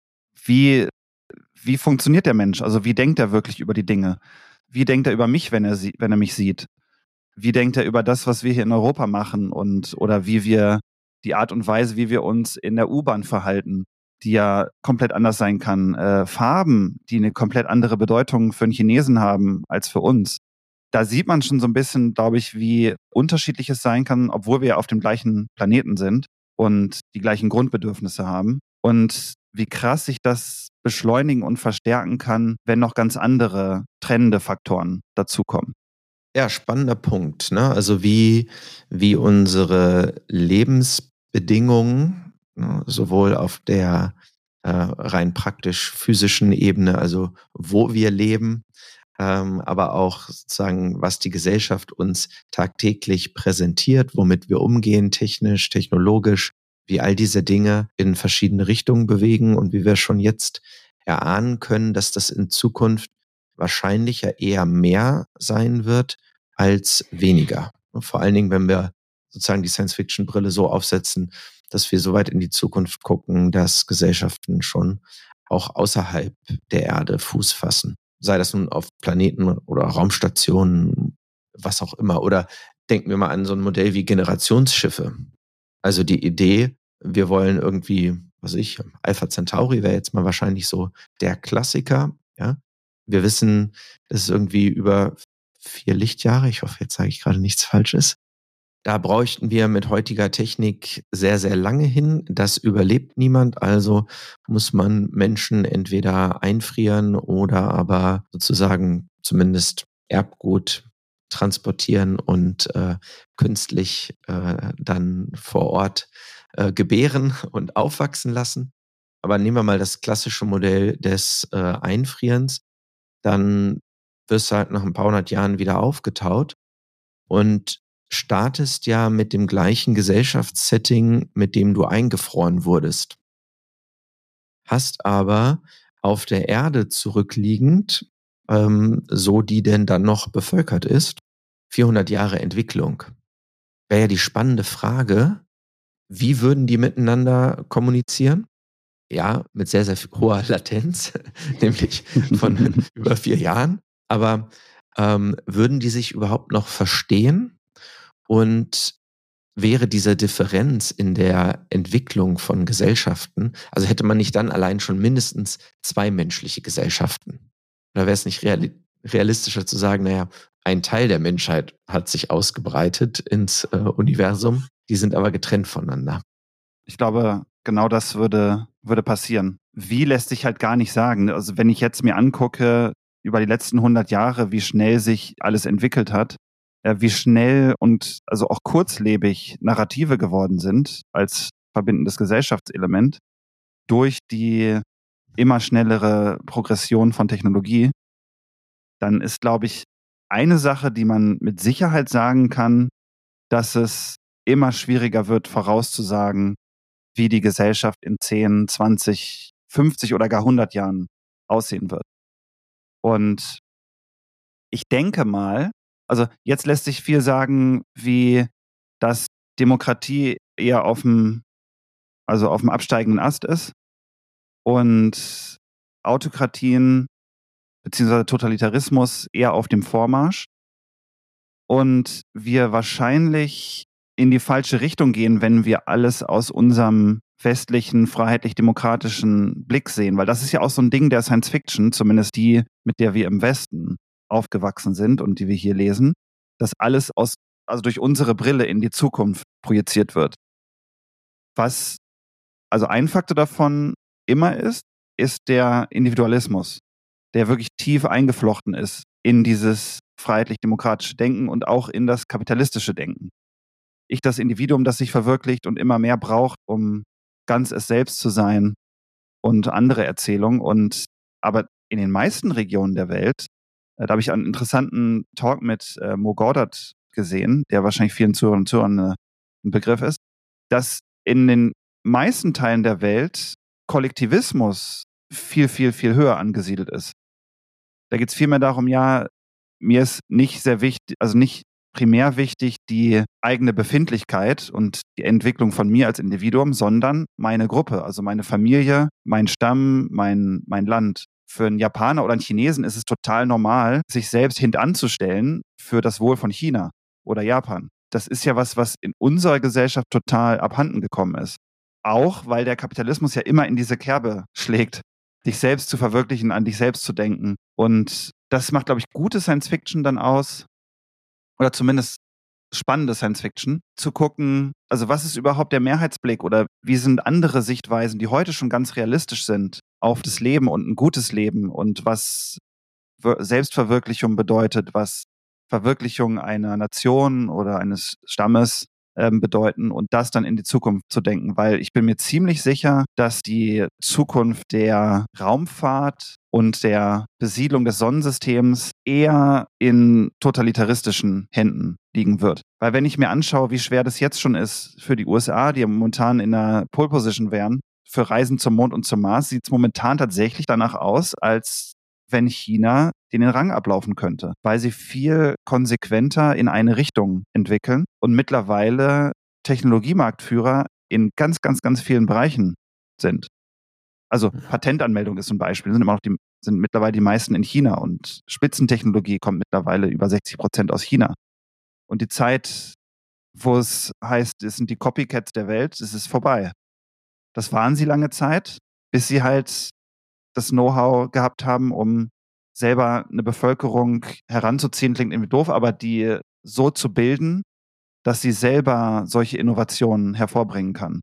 wie, wie funktioniert der Mensch? Also wie denkt er wirklich über die Dinge? Wie denkt er über mich, wenn er, sie, wenn er mich sieht? Wie denkt er über das, was wir hier in Europa machen und oder wie wir die Art und Weise, wie wir uns in der U-Bahn verhalten, die ja komplett anders sein kann. Äh, Farben, die eine komplett andere Bedeutung für einen Chinesen haben als für uns. Da sieht man schon so ein bisschen, glaube ich, wie unterschiedlich es sein kann, obwohl wir ja auf dem gleichen Planeten sind und die gleichen Grundbedürfnisse haben. Und wie krass sich das beschleunigen und verstärken kann, wenn noch ganz andere trennende Faktoren dazukommen. Ja, spannender Punkt, ne? Also wie, wie unsere Lebensbedingungen, ne, sowohl auf der äh, rein praktisch physischen Ebene, also wo wir leben, ähm, aber auch sozusagen, was die Gesellschaft uns tagtäglich präsentiert, womit wir umgehen, technisch, technologisch, wie all diese Dinge in verschiedene Richtungen bewegen und wie wir schon jetzt erahnen können, dass das in Zukunft wahrscheinlich ja eher mehr sein wird als weniger. Und vor allen Dingen, wenn wir sozusagen die Science-Fiction-Brille so aufsetzen, dass wir so weit in die Zukunft gucken, dass Gesellschaften schon auch außerhalb der Erde Fuß fassen. Sei das nun auf Planeten oder Raumstationen, was auch immer. Oder denken wir mal an so ein Modell wie Generationsschiffe. Also die Idee, wir wollen irgendwie, was weiß ich, Alpha Centauri wäre jetzt mal wahrscheinlich so der Klassiker, ja. Wir wissen, es ist irgendwie über vier Lichtjahre, ich hoffe, jetzt sage ich gerade nichts Falsches. Da bräuchten wir mit heutiger Technik sehr, sehr lange hin. Das überlebt niemand, also muss man Menschen entweder einfrieren oder aber sozusagen zumindest Erbgut transportieren und äh, künstlich äh, dann vor Ort äh, gebären und aufwachsen lassen. Aber nehmen wir mal das klassische Modell des äh, Einfrierens, dann wirst du halt nach ein paar hundert Jahren wieder aufgetaut und startest ja mit dem gleichen Gesellschaftssetting, mit dem du eingefroren wurdest. Hast aber auf der Erde zurückliegend, ähm, so die denn dann noch bevölkert ist, vierhundert Jahre Entwicklung. Wäre ja die spannende Frage, wie würden die miteinander kommunizieren? Ja, mit sehr, sehr hoher Latenz, nämlich von über vier Jahren. Aber ähm, würden die sich überhaupt noch verstehen? Und wäre diese Differenz in der Entwicklung von Gesellschaften, also hätte man nicht dann allein schon mindestens zwei menschliche Gesellschaften? Oder wäre es nicht reali- realistischer zu sagen, naja, ein Teil der Menschheit hat sich ausgebreitet ins äh, Universum, die sind aber getrennt voneinander. Ich glaube, genau das würde, würde passieren. Wie lässt sich halt gar nicht sagen. Also wenn ich jetzt mir angucke, über die letzten hundert Jahre, wie schnell sich alles entwickelt hat, äh, wie schnell und also auch kurzlebig Narrative geworden sind als verbindendes Gesellschaftselement durch die immer schnellere Progression von Technologie, dann ist, glaube ich, eine Sache, die man mit Sicherheit sagen kann, dass es immer schwieriger wird, vorauszusagen, wie die Gesellschaft in zehn, zwanzig, fünfzig oder gar hundert Jahren aussehen wird. Und ich denke mal, also jetzt lässt sich viel sagen, wie dass Demokratie eher auf dem, also auf dem absteigenden Ast ist und Autokratien bzw. Totalitarismus eher auf dem Vormarsch und wir wahrscheinlich in die falsche Richtung gehen, wenn wir alles aus unserem westlichen, freiheitlich-demokratischen Blick sehen. Weil das ist ja auch so ein Ding der Science Fiction, zumindest die, mit der wir im Westen aufgewachsen sind und die wir hier lesen, dass alles aus, also durch unsere Brille in die Zukunft projiziert wird. Was also ein Faktor davon immer ist, ist der Individualismus, der wirklich tief eingeflochten ist in dieses freiheitlich-demokratische Denken und auch in das kapitalistische Denken. Ich das Individuum, das sich verwirklicht und immer mehr braucht, um ganz es selbst zu sein und andere Erzählungen. Und aber in den meisten Regionen der Welt, äh, da habe ich einen interessanten Talk mit äh, Mo Gawdat gesehen, der wahrscheinlich vielen Zuhörern und Zuhörern äh, ein Begriff ist, dass in den meisten Teilen der Welt Kollektivismus viel, viel, viel höher angesiedelt ist. Da geht es vielmehr darum, ja, mir ist nicht sehr wichtig, also nicht primär wichtig die eigene Befindlichkeit und die Entwicklung von mir als Individuum, sondern meine Gruppe, also meine Familie, mein Stamm, mein, mein Land. Für einen Japaner oder einen Chinesen ist es total normal, sich selbst hintanzustellen für das Wohl von China oder Japan. Das ist ja was, was in unserer Gesellschaft total abhanden gekommen ist. Auch, weil der Kapitalismus ja immer in diese Kerbe schlägt, dich selbst zu verwirklichen, an dich selbst zu denken. Und das macht, glaube ich, gute Science-Fiction dann aus, oder zumindest spannende Science-Fiction, zu gucken, also was ist überhaupt der Mehrheitsblick oder wie sind andere Sichtweisen, die heute schon ganz realistisch sind, auf das Leben und ein gutes Leben und was Selbstverwirklichung bedeutet, was Verwirklichung einer Nation oder eines Stammes ähm, bedeuten und das dann in die Zukunft zu denken, weil ich bin mir ziemlich sicher, dass die Zukunft der Raumfahrt und der Besiedlung des Sonnensystems eher in totalitaristischen Händen liegen wird. Weil wenn ich mir anschaue, wie schwer das jetzt schon ist für die U S A, die ja momentan in einer Pole Position wären, für Reisen zum Mond und zum Mars, sieht es momentan tatsächlich danach aus, als wenn China den Rang ablaufen könnte, weil sie viel konsequenter in eine Richtung entwickeln und mittlerweile Technologiemarktführer in ganz, ganz, ganz vielen Bereichen sind. Also Patentanmeldung ist ein Beispiel, sind immer noch die, sind mittlerweile die meisten in China und Spitzentechnologie kommt mittlerweile über sechzig Prozent aus China. Und die Zeit, wo es heißt, es sind die Copycats der Welt, es ist vorbei. Das waren sie lange Zeit, bis sie halt das Know-how gehabt haben, um selber eine Bevölkerung heranzuziehen, klingt irgendwie doof, aber die so zu bilden, dass sie selber solche Innovationen hervorbringen kann.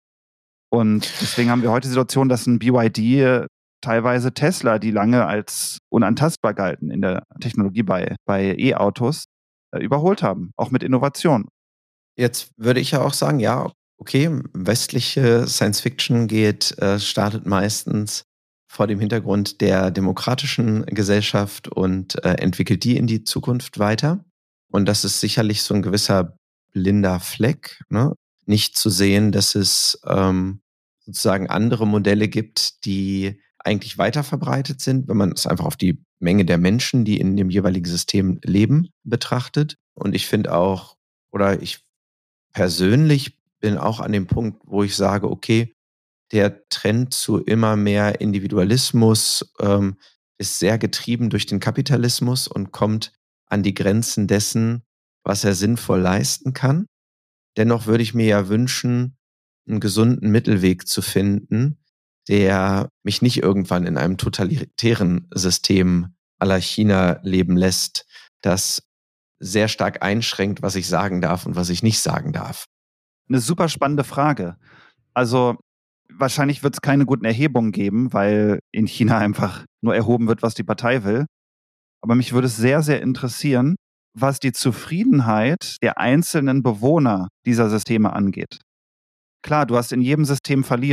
Und deswegen haben wir heute die Situation, dass ein B Y D teilweise Tesla, die lange als unantastbar galten in der Technologie bei, bei E-Autos, äh, überholt haben, auch mit Innovation. Jetzt würde ich ja auch sagen, ja, okay, westliche Science-Fiction geht, äh, startet meistens vor dem Hintergrund der demokratischen Gesellschaft und äh, entwickelt die in die Zukunft weiter. Und das ist sicherlich so ein gewisser blinder Fleck, ne? Nicht zu sehen, dass es ähm, sozusagen andere Modelle gibt, die eigentlich weiter verbreitet sind, wenn man es einfach auf die Menge der Menschen, die in dem jeweiligen System leben, betrachtet. Und ich finde auch, oder ich persönlich bin auch an dem Punkt, wo ich sage, okay, der Trend zu immer mehr Individualismus ähm, ist sehr getrieben durch den Kapitalismus und kommt an die Grenzen dessen, was er sinnvoll leisten kann. Dennoch würde ich mir ja wünschen, einen gesunden Mittelweg zu finden, der mich nicht irgendwann in einem totalitären System à la China leben lässt, das sehr stark einschränkt, was ich sagen darf und was ich nicht sagen darf. Eine super spannende Frage. Also wahrscheinlich wird es keine guten Erhebungen geben, weil in China einfach nur erhoben wird, was die Partei will. Aber mich würde es sehr, sehr interessieren, was die Zufriedenheit der einzelnen Bewohner dieser Systeme angeht. Klar, du hast in jedem System Verlierer.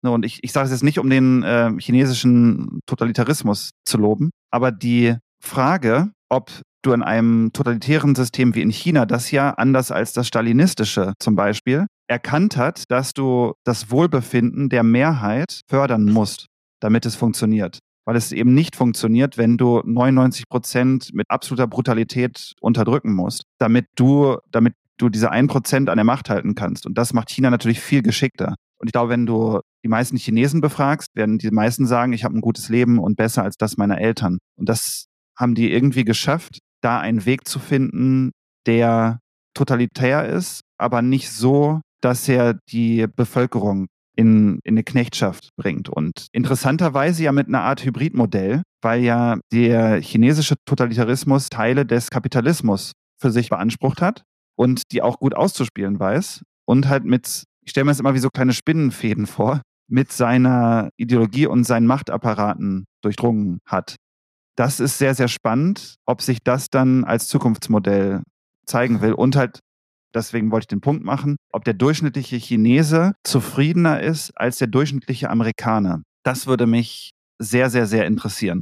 Und ich, ich sage es jetzt nicht, um den äh, chinesischen Totalitarismus zu loben, aber die Frage, ob du in einem totalitären System wie in China, das ja anders als das stalinistische zum Beispiel, erkannt hat, dass du das Wohlbefinden der Mehrheit fördern musst, damit es funktioniert. Weil es eben nicht funktioniert, wenn du neunundneunzig Prozent mit absoluter Brutalität unterdrücken musst, damit du, damit du diese ein Prozent an der Macht halten kannst. Und das macht China natürlich viel geschickter. Und ich glaube, wenn du die meisten Chinesen befragst, werden die meisten sagen, ich habe ein gutes Leben und besser als das meiner Eltern. Und das haben die irgendwie geschafft, da einen Weg zu finden, der totalitär ist, aber nicht so, dass er die Bevölkerung in, in eine Knechtschaft bringt. Und interessanterweise ja mit einer Art Hybridmodell, weil ja der chinesische Totalitarismus Teile des Kapitalismus für sich beansprucht hat und die auch gut auszuspielen weiß und halt mit, ich stelle mir das immer wie so kleine Spinnenfäden vor, mit seiner Ideologie und seinen Machtapparaten durchdrungen hat. Das ist sehr, sehr spannend, ob sich das dann als Zukunftsmodell zeigen will und halt, deswegen wollte ich den Punkt machen, ob der durchschnittliche Chinese zufriedener ist als der durchschnittliche Amerikaner. Das würde mich sehr, sehr, sehr interessieren.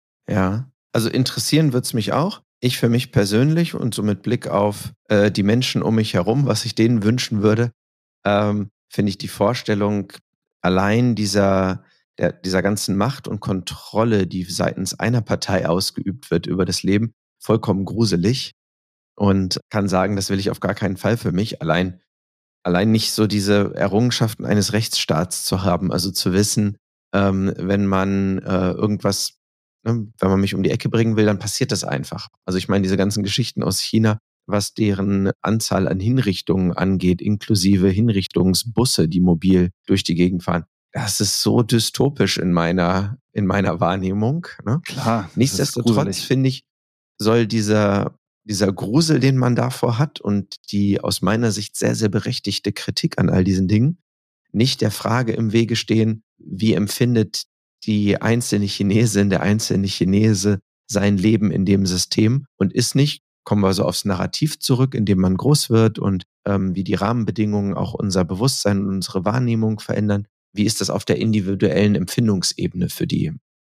Ja, also interessieren wird es mich auch. Ich für mich persönlich und so mit Blick auf äh, die Menschen um mich herum, was ich denen wünschen würde, ähm, finde ich die Vorstellung allein dieser, der, dieser ganzen Macht und Kontrolle, die seitens einer Partei ausgeübt wird über das Leben, vollkommen gruselig. Und kann sagen, das will ich auf gar keinen Fall für mich. Allein, allein nicht so diese Errungenschaften eines Rechtsstaats zu haben. Also zu wissen, ähm, wenn man äh, irgendwas, ne, wenn man mich um die Ecke bringen will, dann passiert das einfach. Also ich meine, diese ganzen Geschichten aus China, was deren Anzahl an Hinrichtungen angeht, inklusive Hinrichtungsbusse, die mobil durch die Gegend fahren, das ist so dystopisch in meiner, in meiner Wahrnehmung. Ne? Klar. Nichtsdestotrotz finde ich, soll dieser dieser Grusel, den man davor hat und die aus meiner Sicht sehr, sehr berechtigte Kritik an all diesen Dingen, nicht der Frage im Wege stehen, wie empfindet die einzelne Chinesin, der einzelne Chinese sein Leben in dem System und ist nicht, kommen wir so aufs Narrativ zurück, in dem man groß wird und ähm, wie die Rahmenbedingungen auch unser Bewusstsein und unsere Wahrnehmung verändern. Wie ist das auf der individuellen Empfindungsebene für die?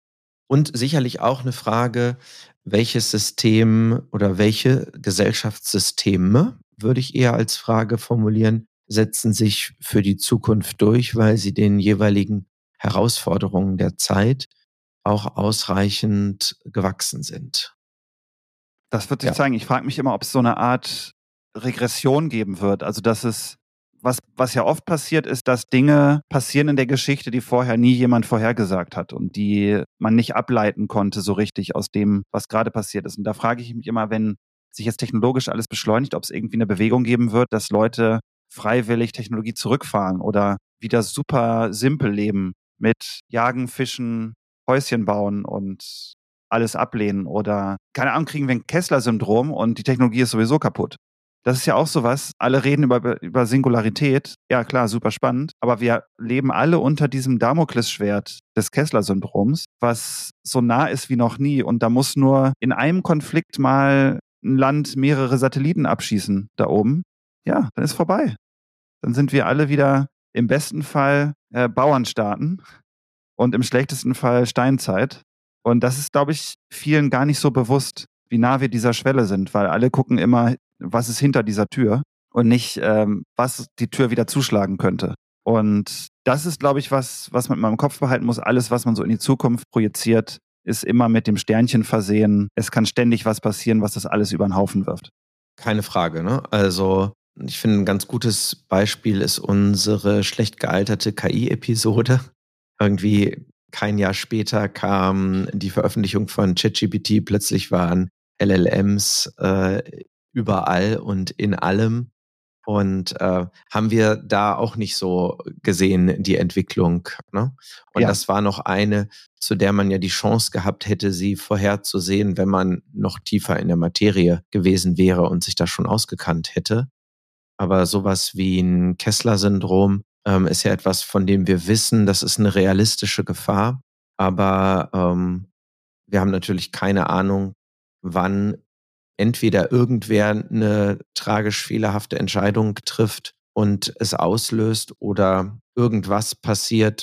Und sicherlich auch eine Frage, welches System oder welche Gesellschaftssysteme, würde ich eher als Frage formulieren, setzen sich für die Zukunft durch, weil sie den jeweiligen Herausforderungen der Zeit auch ausreichend gewachsen sind. Das wird sich Ja. zeigen. Ich frage mich immer, ob es so eine Art Regression geben wird. Also, dass es, was, was ja oft passiert, ist, dass Dinge passieren in der Geschichte, die vorher nie jemand vorhergesagt hat und die man nicht ableiten konnte so richtig aus dem, was gerade passiert ist. Und da frage ich mich immer, wenn sich jetzt technologisch alles beschleunigt, ob es irgendwie eine Bewegung geben wird, dass Leute freiwillig Technologie zurückfahren oder wieder super simpel leben mit Jagen, Fischen, Häuschen bauen und alles ablehnen oder, keine Ahnung, kriegen wir ein Kessler-Syndrom und die Technologie ist sowieso kaputt. Das ist ja auch sowas, alle reden über, über Singularität. Ja, klar, super spannend. Aber wir leben alle unter diesem Damoklesschwert des Kessler-Syndroms, was so nah ist wie noch nie. Und da muss nur in einem Konflikt mal ein Land mehrere Satelliten abschießen da oben. Ja, dann ist vorbei. Dann sind wir alle wieder im besten Fall äh, Bauernstaaten und im schlechtesten Fall Steinzeit. Und das ist, glaube ich, vielen gar nicht so bewusst, wie nah wir dieser Schwelle sind, weil alle gucken immer, was ist hinter dieser Tür und nicht, ähm, was die Tür wieder zuschlagen könnte. Und das ist, glaube ich, was, was man in meinem Kopf behalten muss. Alles, was man so in die Zukunft projiziert, ist immer mit dem Sternchen versehen. Es kann ständig was passieren, was das alles über den Haufen wirft. Keine Frage, ne? Also ich finde, ein ganz gutes Beispiel ist unsere schlecht gealterte K I-Episode. Irgendwie kein Jahr später kam die Veröffentlichung von ChatGPT. Plötzlich waren L L Ms äh, überall und in allem. Und äh, haben wir da auch nicht so gesehen, die Entwicklung. Ne? Und Ja. das war noch eine, zu der man ja die Chance gehabt hätte, sie vorherzusehen, wenn man noch tiefer in der Materie gewesen wäre und sich da schon ausgekannt hätte. Aber sowas wie ein Kessler-Syndrom ähm, ist ja etwas, von dem wir wissen, das ist eine realistische Gefahr. Aber ähm, wir haben natürlich keine Ahnung, wann entweder irgendwer eine tragisch fehlerhafte Entscheidung trifft und es auslöst oder irgendwas passiert,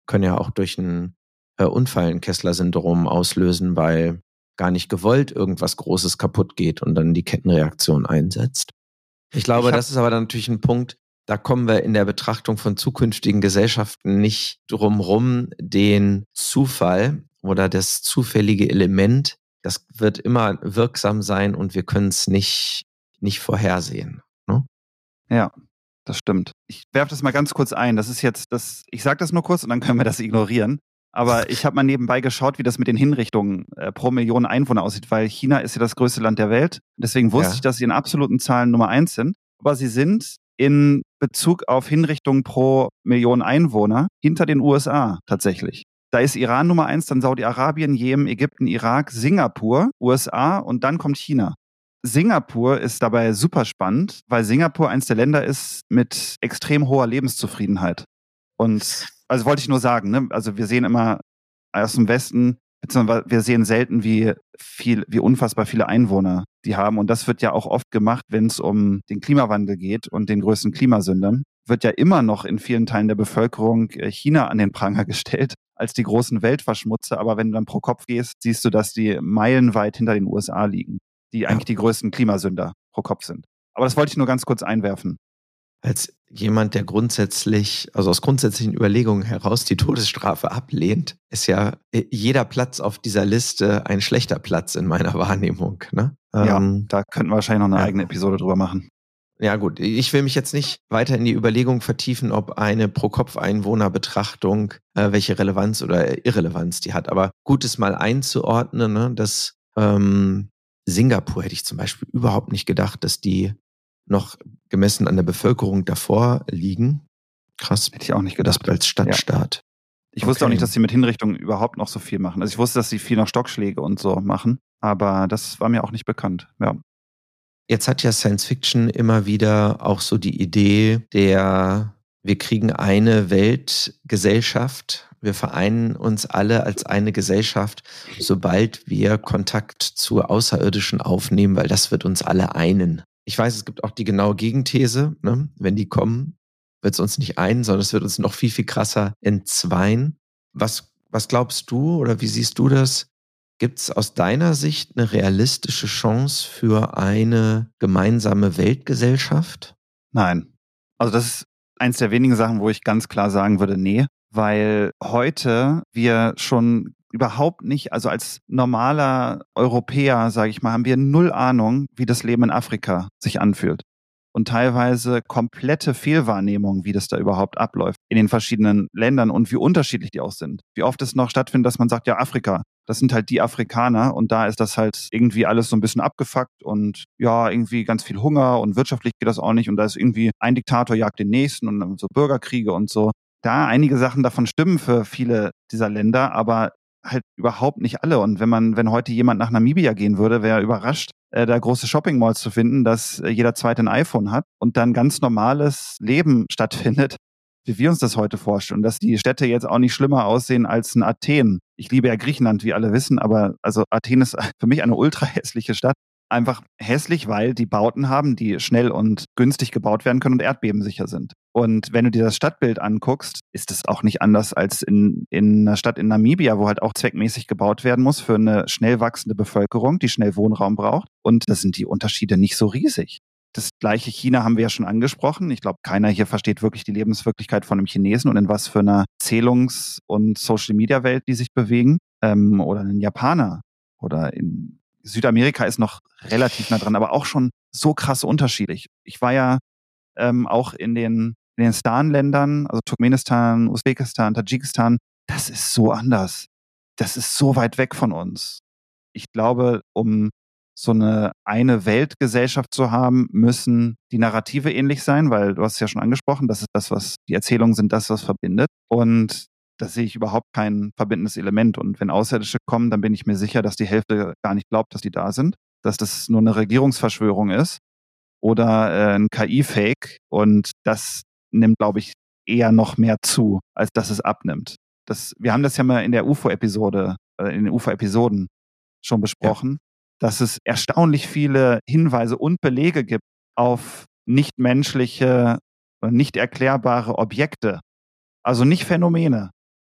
können ja auch durch einen äh, Unfall ein Kessler-Syndrom auslösen, weil gar nicht gewollt irgendwas Großes kaputt geht und dann die Kettenreaktion einsetzt. Ich glaube, Ich hab- das ist aber dann natürlich ein Punkt, da kommen wir in der Betrachtung von zukünftigen Gesellschaften nicht drum rum, den Zufall oder das zufällige Element, das wird immer wirksam sein und wir können es nicht, nicht vorhersehen. Ne? Ja, das stimmt. Ich werfe das mal ganz kurz ein. Das ist jetzt, das, ich sage das nur kurz und dann können wir das ignorieren. Aber ich habe mal nebenbei geschaut, wie das mit den Hinrichtungen äh, pro Million Einwohner aussieht, weil China ist ja das größte Land der Welt. Deswegen wusste Ja. ich, dass sie in absoluten Zahlen Nummer eins sind. Aber sie sind in Bezug auf Hinrichtungen pro Million Einwohner hinter den U S A tatsächlich. Da ist Iran Nummer eins, dann Saudi-Arabien, Jemen, Ägypten, Irak, Singapur, U S A und dann kommt China. Singapur ist dabei super spannend, weil Singapur eins der Länder ist mit extrem hoher Lebenszufriedenheit. Und also wollte ich nur sagen, ne? Also wir sehen immer aus dem Westen, beziehungsweise wir sehen selten, wie viel, wie unfassbar viele Einwohner die haben. Und das wird ja auch oft gemacht, wenn es um den Klimawandel geht und den größten Klimasündern, wird ja immer noch in vielen Teilen der Bevölkerung China an den Pranger gestellt als die großen Weltverschmutzer. Aber wenn du dann pro Kopf gehst, siehst du, dass die meilenweit hinter den U S A liegen, die eigentlich die größten Klimasünder pro Kopf sind. Aber das wollte ich nur ganz kurz einwerfen. Als jemand, der grundsätzlich, also aus grundsätzlichen Überlegungen heraus die Todesstrafe ablehnt, ist ja jeder Platz auf dieser Liste ein schlechter Platz in meiner Wahrnehmung. Ne? Ja, ähm, da könnten wir wahrscheinlich noch eine ja. eigene Episode drüber machen. Ja gut, ich will mich jetzt nicht weiter in die Überlegung vertiefen, ob eine Pro-Kopf-Einwohner-Betrachtung, äh, welche Relevanz oder Irrelevanz die hat. Aber gut ist mal einzuordnen, ne, dass ähm, Singapur hätte ich zum Beispiel überhaupt nicht gedacht, dass die noch gemessen an der Bevölkerung davor liegen. Krass. Hätte ich auch nicht gedacht. Das als Stadtstaat. Ich wusste Okay. auch nicht, dass sie mit Hinrichtungen überhaupt noch so viel machen. Also ich wusste, dass sie viel noch Stockschläge und so machen, aber das war mir auch nicht bekannt. Ja. Jetzt hat ja Science Fiction immer wieder auch so die Idee der, wir kriegen eine Weltgesellschaft, wir vereinen uns alle als eine Gesellschaft, sobald wir Kontakt zu Außerirdischen aufnehmen, weil das wird uns alle einen. Ich weiß, es gibt auch die genaue Gegenthese, ne? Wenn die kommen, wird es uns nicht einen, sondern es wird uns noch viel, viel krasser entzweien. Was, was glaubst du oder wie siehst du das? Gibt es aus deiner Sicht eine realistische Chance für eine gemeinsame Weltgesellschaft? Nein. Also das ist eins der wenigen Sachen, wo ich ganz klar sagen würde, nee, weil heute wir schon überhaupt nicht, also als normaler Europäer, sage ich mal, haben wir null Ahnung, wie das Leben in Afrika sich anfühlt. Und teilweise komplette Fehlwahrnehmung, wie das da überhaupt abläuft in den verschiedenen Ländern und wie unterschiedlich die auch sind. Wie oft es noch stattfindet, dass man sagt, ja, Afrika, das sind halt die Afrikaner und da ist das halt irgendwie alles so ein bisschen abgefuckt und ja, irgendwie ganz viel Hunger und wirtschaftlich geht das auch nicht und da ist irgendwie ein Diktator jagt den nächsten und dann so Bürgerkriege und so. Da einige Sachen davon stimmen für viele dieser Länder, aber halt überhaupt nicht alle. Und wenn man, wenn heute jemand nach Namibia gehen würde, wäre er überrascht, äh, da große Shopping-Malls zu finden, dass äh, jeder Zweite ein iPhone hat und dann ganz normales Leben stattfindet, wie wir uns das heute vorstellen. Und dass die Städte jetzt auch nicht schlimmer aussehen als ein Athen. Ich liebe ja Griechenland, wie alle wissen, aber also Athen ist für mich eine ultra hässliche Stadt. Einfach hässlich, weil die Bauten haben, die schnell und günstig gebaut werden können und erdbebensicher sind. Und wenn du dir das Stadtbild anguckst, ist es auch nicht anders als in, in einer Stadt in Namibia, wo halt auch zweckmäßig gebaut werden muss für eine schnell wachsende Bevölkerung, die schnell Wohnraum braucht. Und da sind die Unterschiede nicht so riesig. Das gleiche China haben wir ja schon angesprochen. Ich glaube, keiner hier versteht wirklich die Lebenswirklichkeit von einem Chinesen und in was für einer Zählungs- und Social-Media-Welt die sich bewegen. Ähm, oder einen Japaner oder in Südamerika ist noch relativ nah dran, aber auch schon so krass unterschiedlich. Ich war ja ähm, auch in den, in den Stan-Ländern, also Turkmenistan, Usbekistan, Tadschikistan. Das ist so anders. Das ist so weit weg von uns. Ich glaube, um so eine eine Weltgesellschaft zu haben, müssen die Narrative ähnlich sein, weil du hast es ja schon angesprochen, das ist das, was die Erzählungen sind, das, was verbindet. Und da sehe ich überhaupt kein verbindendes Element. Und wenn Außerirdische kommen, dann bin ich mir sicher, dass die Hälfte gar nicht glaubt, dass die da sind, dass das nur eine Regierungsverschwörung ist oder äh, ein K I-Fake. Und das nimmt, glaube ich, eher noch mehr zu, als dass es abnimmt. Das, wir haben das ja mal in der U F O-Episode, äh, in den U F O-Episoden schon besprochen, ja, dass es erstaunlich viele Hinweise und Belege gibt auf nichtmenschliche, nicht erklärbare Objekte. Also nicht Phänomene,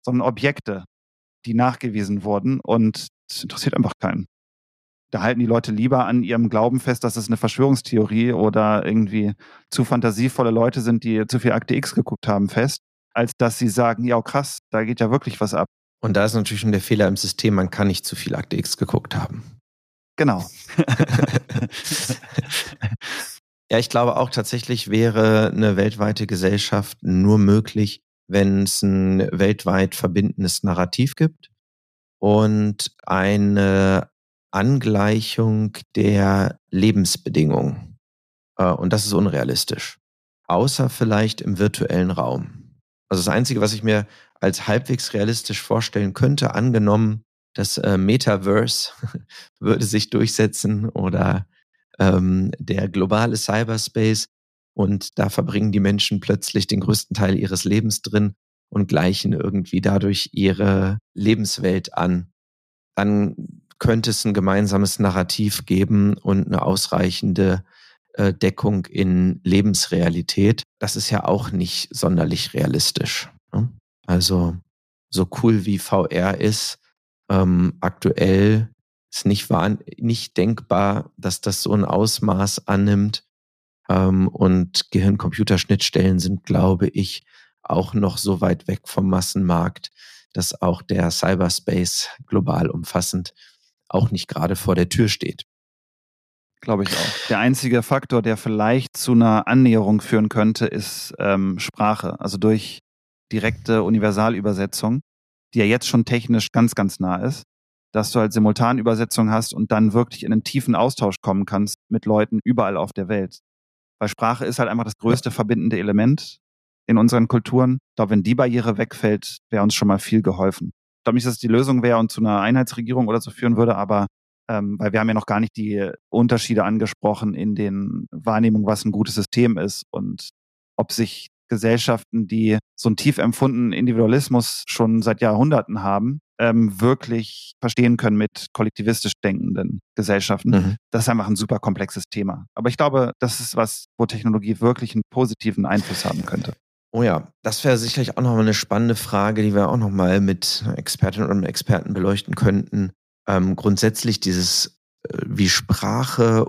sondern Objekte, die nachgewiesen wurden und das interessiert einfach keinen. Da halten die Leute lieber an ihrem Glauben fest, dass es eine Verschwörungstheorie oder irgendwie zu fantasievolle Leute sind, die zu viel Akte X geguckt haben, fest, als dass sie sagen, ja krass, da geht ja wirklich was ab. Und da ist natürlich schon der Fehler im System, man kann nicht zu viel Akte X geguckt haben. Genau. Ja, ich glaube auch tatsächlich wäre eine weltweite Gesellschaft nur möglich, wenn es ein weltweit verbindendes Narrativ gibt und eine Angleichung der Lebensbedingungen. Und das ist unrealistisch. Außer vielleicht im virtuellen Raum. Also das Einzige, was ich mir als halbwegs realistisch vorstellen könnte, angenommen, das äh, Metaverse würde sich durchsetzen oder ähm, der globale Cyberspace und da verbringen die Menschen plötzlich den größten Teil ihres Lebens drin und gleichen irgendwie dadurch ihre Lebenswelt an. Dann könnte es ein gemeinsames Narrativ geben und eine ausreichende äh, Deckung in Lebensrealität. Das ist ja auch nicht sonderlich realistisch. Ne? Also so cool wie V R ist, ähm, aktuell ist nicht, wahr, nicht denkbar, dass das so ein Ausmaß annimmt. Ähm, und Gehirn-Computer-Schnittstellen sind, glaube ich, auch noch so weit weg vom Massenmarkt, dass auch der Cyberspace global umfassend auch nicht gerade vor der Tür steht. Glaube ich auch. Der einzige Faktor, der vielleicht zu einer Annäherung führen könnte, ist ähm, Sprache. Also durch direkte Universalübersetzung, die ja jetzt schon technisch ganz, ganz nah ist, dass du halt Simultanübersetzung hast und dann wirklich in einen tiefen Austausch kommen kannst mit Leuten überall auf der Welt. Weil Sprache ist halt einfach das größte verbindende Element in unseren Kulturen. Ich glaube, wenn die Barriere wegfällt, wäre uns schon mal viel geholfen. Ich glaube nicht, dass es die Lösung wäre und zu einer Einheitsregierung oder so führen würde, aber ähm, weil wir haben ja noch gar nicht die Unterschiede angesprochen in den Wahrnehmungen, was ein gutes System ist und ob sich Gesellschaften, die so einen tief empfundenen Individualismus schon seit Jahrhunderten haben, ähm, wirklich verstehen können mit kollektivistisch denkenden Gesellschaften. Mhm. Das ist einfach ein super komplexes Thema. Aber ich glaube, das ist was, wo Technologie wirklich einen positiven Einfluss haben könnte. Oh ja, das wäre sicherlich auch nochmal eine spannende Frage, die wir auch nochmal mit Expertinnen und Experten beleuchten könnten. Ähm, grundsätzlich dieses, äh, wie Sprache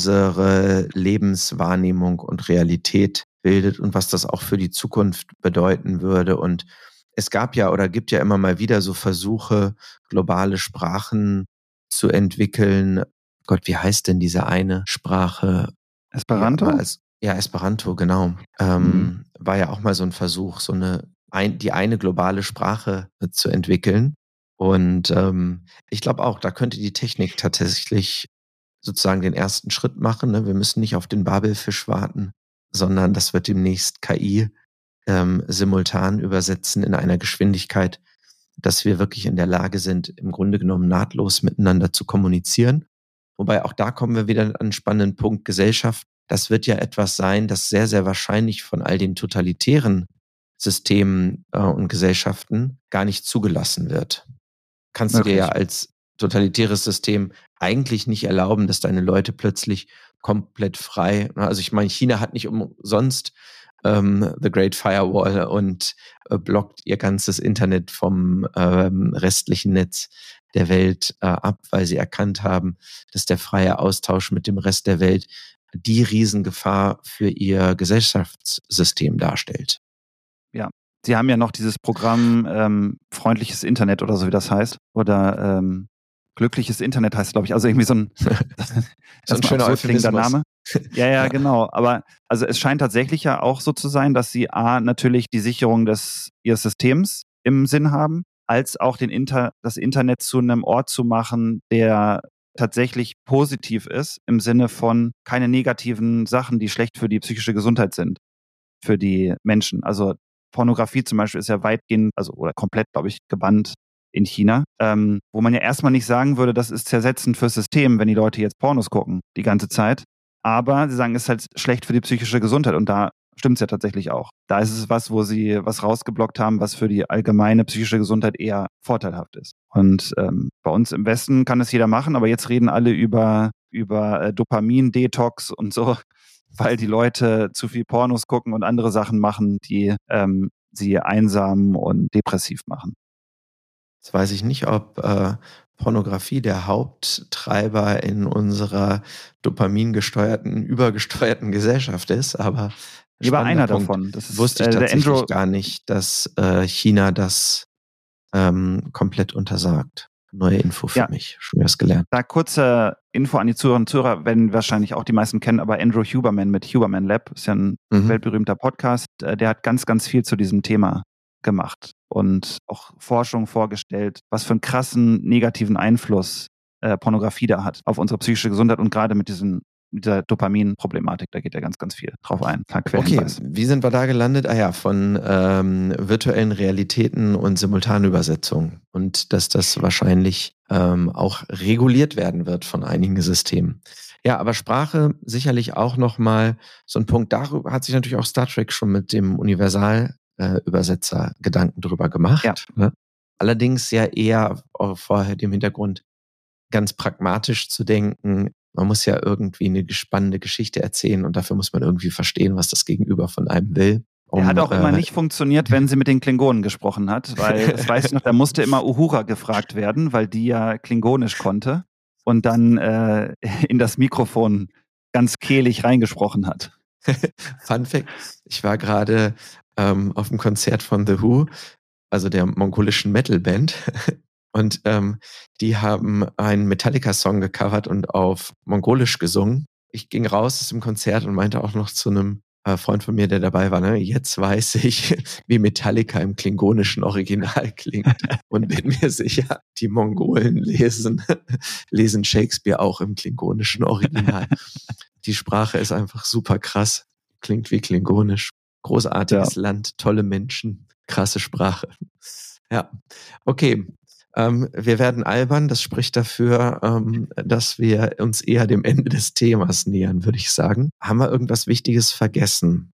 unsere Lebenswahrnehmung und Realität bildet und was das auch für die Zukunft bedeuten würde. Und es gab ja oder gibt ja immer mal wieder so Versuche, globale Sprachen zu entwickeln. Gott, wie heißt denn diese eine Sprache? Esperanto? Ja, als, ja Esperanto, genau. Ähm, mhm. War ja auch mal so ein Versuch, so eine ein, die eine globale Sprache zu entwickeln. Und ähm, ich glaube auch, da könnte die Technik tatsächlich sozusagen den ersten Schritt machen. Ne? Wir müssen nicht auf den Babelfisch warten, sondern das wird demnächst K I ähm, simultan übersetzen in einer Geschwindigkeit, dass wir wirklich in der Lage sind, im Grunde genommen nahtlos miteinander zu kommunizieren. Wobei auch da kommen wir wieder an einen spannenden Punkt Gesellschaft. Das wird ja etwas sein, das sehr, sehr wahrscheinlich von all den totalitären Systemen äh, und Gesellschaften gar nicht zugelassen wird. Kannst du dir ja als totalitäres System eigentlich nicht erlauben, dass deine Leute plötzlich komplett frei, also ich meine, China hat nicht umsonst ähm, The Great Firewall und äh, blockt ihr ganzes Internet vom ähm, restlichen Netz der Welt äh, ab, weil sie erkannt haben, dass der freie Austausch mit dem Rest der Welt die Riesengefahr für ihr Gesellschaftssystem darstellt. Ja. Sie haben ja noch dieses Programm ähm, Freundliches Internet oder so, wie das heißt. Oder ähm, Glückliches Internet heißt, glaube ich. Also irgendwie so ein, so ein schöner klingender Name. Ja, ja, ja, genau. Aber also es scheint tatsächlich ja auch so zu sein, dass sie A, natürlich die Sicherung des ihres Systems im Sinn haben, als auch den Inter, das Internet zu einem Ort zu machen, der tatsächlich positiv ist, im Sinne von keine negativen Sachen, die schlecht für die psychische Gesundheit sind, für die Menschen. Also Pornografie zum Beispiel ist ja weitgehend, also oder komplett, glaube ich, gebannt in China, ähm, wo man ja erstmal nicht sagen würde, das ist zersetzend fürs System, wenn die Leute jetzt Pornos gucken die ganze Zeit. Aber sie sagen, es ist halt schlecht für die psychische Gesundheit und da stimmt es ja tatsächlich auch. Da ist es was, wo sie was rausgeblockt haben, was für die allgemeine psychische Gesundheit eher vorteilhaft ist. Und ähm, bei uns im Westen kann es jeder machen, aber jetzt reden alle über, über äh, Dopamin-Detox und so, weil die Leute zu viel Pornos gucken und andere Sachen machen, die ähm, sie einsam und depressiv machen. Jetzt weiß ich nicht, ob äh, Pornografie der Haupttreiber in unserer dopamingesteuerten, übergesteuerten Gesellschaft ist, aber Hier war einer Punkt. davon. Das ist, Wusste ich äh, der tatsächlich Andrew- gar nicht, dass äh, China das ähm, komplett untersagt. Neue Info für Ja. mich. Schon was gelernt. Da kurze Info an die Zuhörerinnen und Zuhörer, werden wahrscheinlich auch die meisten kennen, aber Andrew Huberman mit Huberman Lab, ist ja ein Mhm. weltberühmter Podcast, äh, der hat ganz, ganz viel zu diesem Thema gemacht und auch Forschung vorgestellt, was für einen krassen negativen Einfluss äh, Pornografie da hat auf unsere psychische Gesundheit und gerade mit diesen mit dieser Dopamin-Problematik, da geht er ganz, ganz viel drauf ein. Okay, Quellenhinweis. wie sind wir da gelandet? Ah ja, von ähm, virtuellen Realitäten und Simultanübersetzung. Und dass das wahrscheinlich ähm, auch reguliert werden wird von einigen Systemen. Ja, aber Sprache sicherlich auch nochmal so ein Punkt. Darüber hat sich natürlich auch Star Trek schon mit dem Universalübersetzer äh, Gedanken drüber gemacht. Ja. Ne? Allerdings ja eher vor dem Hintergrund, ganz pragmatisch zu denken. Man muss ja irgendwie eine spannende Geschichte erzählen und dafür muss man irgendwie verstehen, was das Gegenüber von einem will. Um, Er hat auch immer äh, nicht funktioniert, wenn sie mit den Klingonen gesprochen hat, weil, das weiß ich noch, da musste immer Uhura gefragt werden, weil die ja Klingonisch konnte und dann äh, in das Mikrofon ganz kehlig reingesprochen hat. Fun Fact, ich war gerade ähm, auf dem Konzert von The Who, also der mongolischen Metalband. Und ähm, die haben einen Metallica-Song gecovert und auf Mongolisch gesungen. Ich ging raus aus dem Konzert und meinte auch noch zu einem äh, Freund von mir, der dabei war, ne, jetzt weiß ich, wie Metallica im klingonischen Original klingt. Und bin mir sicher, die Mongolen lesen, lesen Shakespeare auch im klingonischen Original. Die Sprache ist einfach super krass. Klingt wie klingonisch. Großartiges Ja. Land, tolle Menschen, krasse Sprache. Ja, okay. Ähm, wir werden albern, das spricht dafür, ähm, dass wir uns eher dem Ende des Themas nähern, würde ich sagen. Haben wir irgendwas Wichtiges vergessen?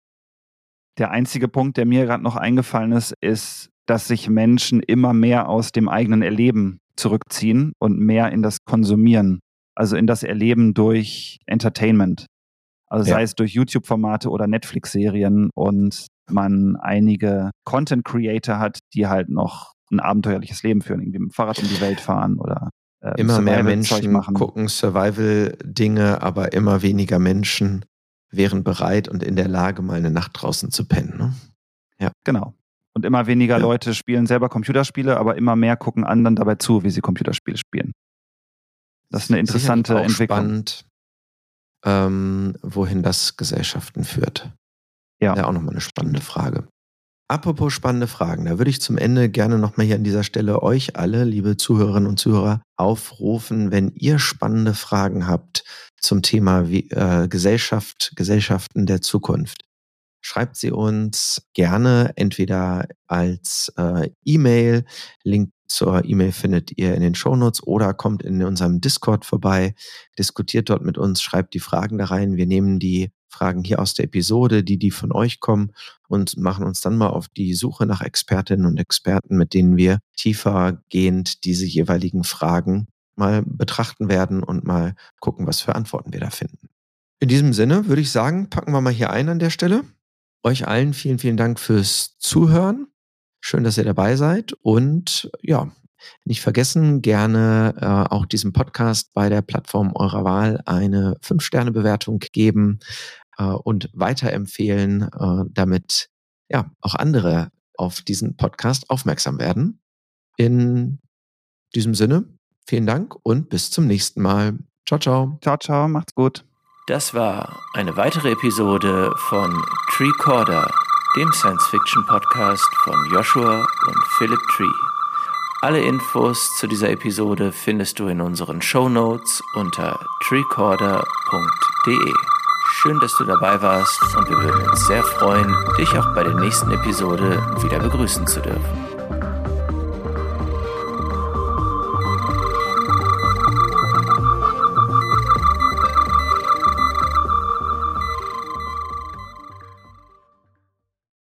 Der einzige Punkt, der mir gerade noch eingefallen ist, ist, dass sich Menschen immer mehr aus dem eigenen Erleben zurückziehen und mehr in das Konsumieren, also in das Erleben durch Entertainment. Also Ja. sei es durch YouTube-Formate oder Netflix-Serien und man einige Content-Creator hat, die halt noch ein abenteuerliches Leben führen, irgendwie mit dem Fahrrad um die Welt fahren oder äh, Immer mehr Survival-Zeug Menschen machen. gucken Survival-Dinge, aber immer weniger Menschen wären bereit und in der Lage, mal eine Nacht draußen zu pennen. Ne? Ja. Genau. Und immer weniger Ja. Leute spielen selber Computerspiele, aber immer mehr gucken anderen dabei zu, wie sie Computerspiele spielen. Das ist eine interessante Sicherlich auch Entwicklung. Spannend, ähm, wohin das Gesellschaften führt. Ja. Ja, auch nochmal eine spannende Frage. Apropos spannende Fragen, da würde ich zum Ende gerne nochmal hier an dieser Stelle euch alle, liebe Zuhörerinnen und Zuhörer, aufrufen, wenn ihr spannende Fragen habt zum Thema wie, äh, Gesellschaft, Gesellschaften der Zukunft. Schreibt sie uns gerne entweder als äh, E-Mail, Link zur E-Mail findet ihr in den Shownotes oder kommt in unserem Discord vorbei, diskutiert dort mit uns, schreibt die Fragen da rein. Wir nehmen die Fragen hier aus der Episode, die die von euch kommen und machen uns dann mal auf die Suche nach Expertinnen und Experten, mit denen wir tiefergehend diese jeweiligen Fragen mal betrachten werden und mal gucken, was für Antworten wir da finden. In diesem Sinne würde ich sagen, packen wir mal hier ein an der Stelle. Euch allen vielen, vielen Dank fürs Zuhören. Schön, dass ihr dabei seid und ja, nicht vergessen, gerne äh, auch diesem Podcast bei der Plattform eurer Wahl eine fünf Sterne Bewertung geben äh, und weiterempfehlen, äh, damit ja auch andere auf diesen Podcast aufmerksam werden. In diesem Sinne, vielen Dank und bis zum nächsten Mal. Ciao, ciao. Ciao, ciao, macht's gut. Das war eine weitere Episode von Treecorder, dem Science-Fiction-Podcast von Joshua und Philip Tree. Alle Infos zu dieser Episode findest du in unseren Shownotes unter treecorder punkt de. Schön, dass du dabei warst und wir würden uns sehr freuen, dich auch bei der nächsten Episode wieder begrüßen zu dürfen.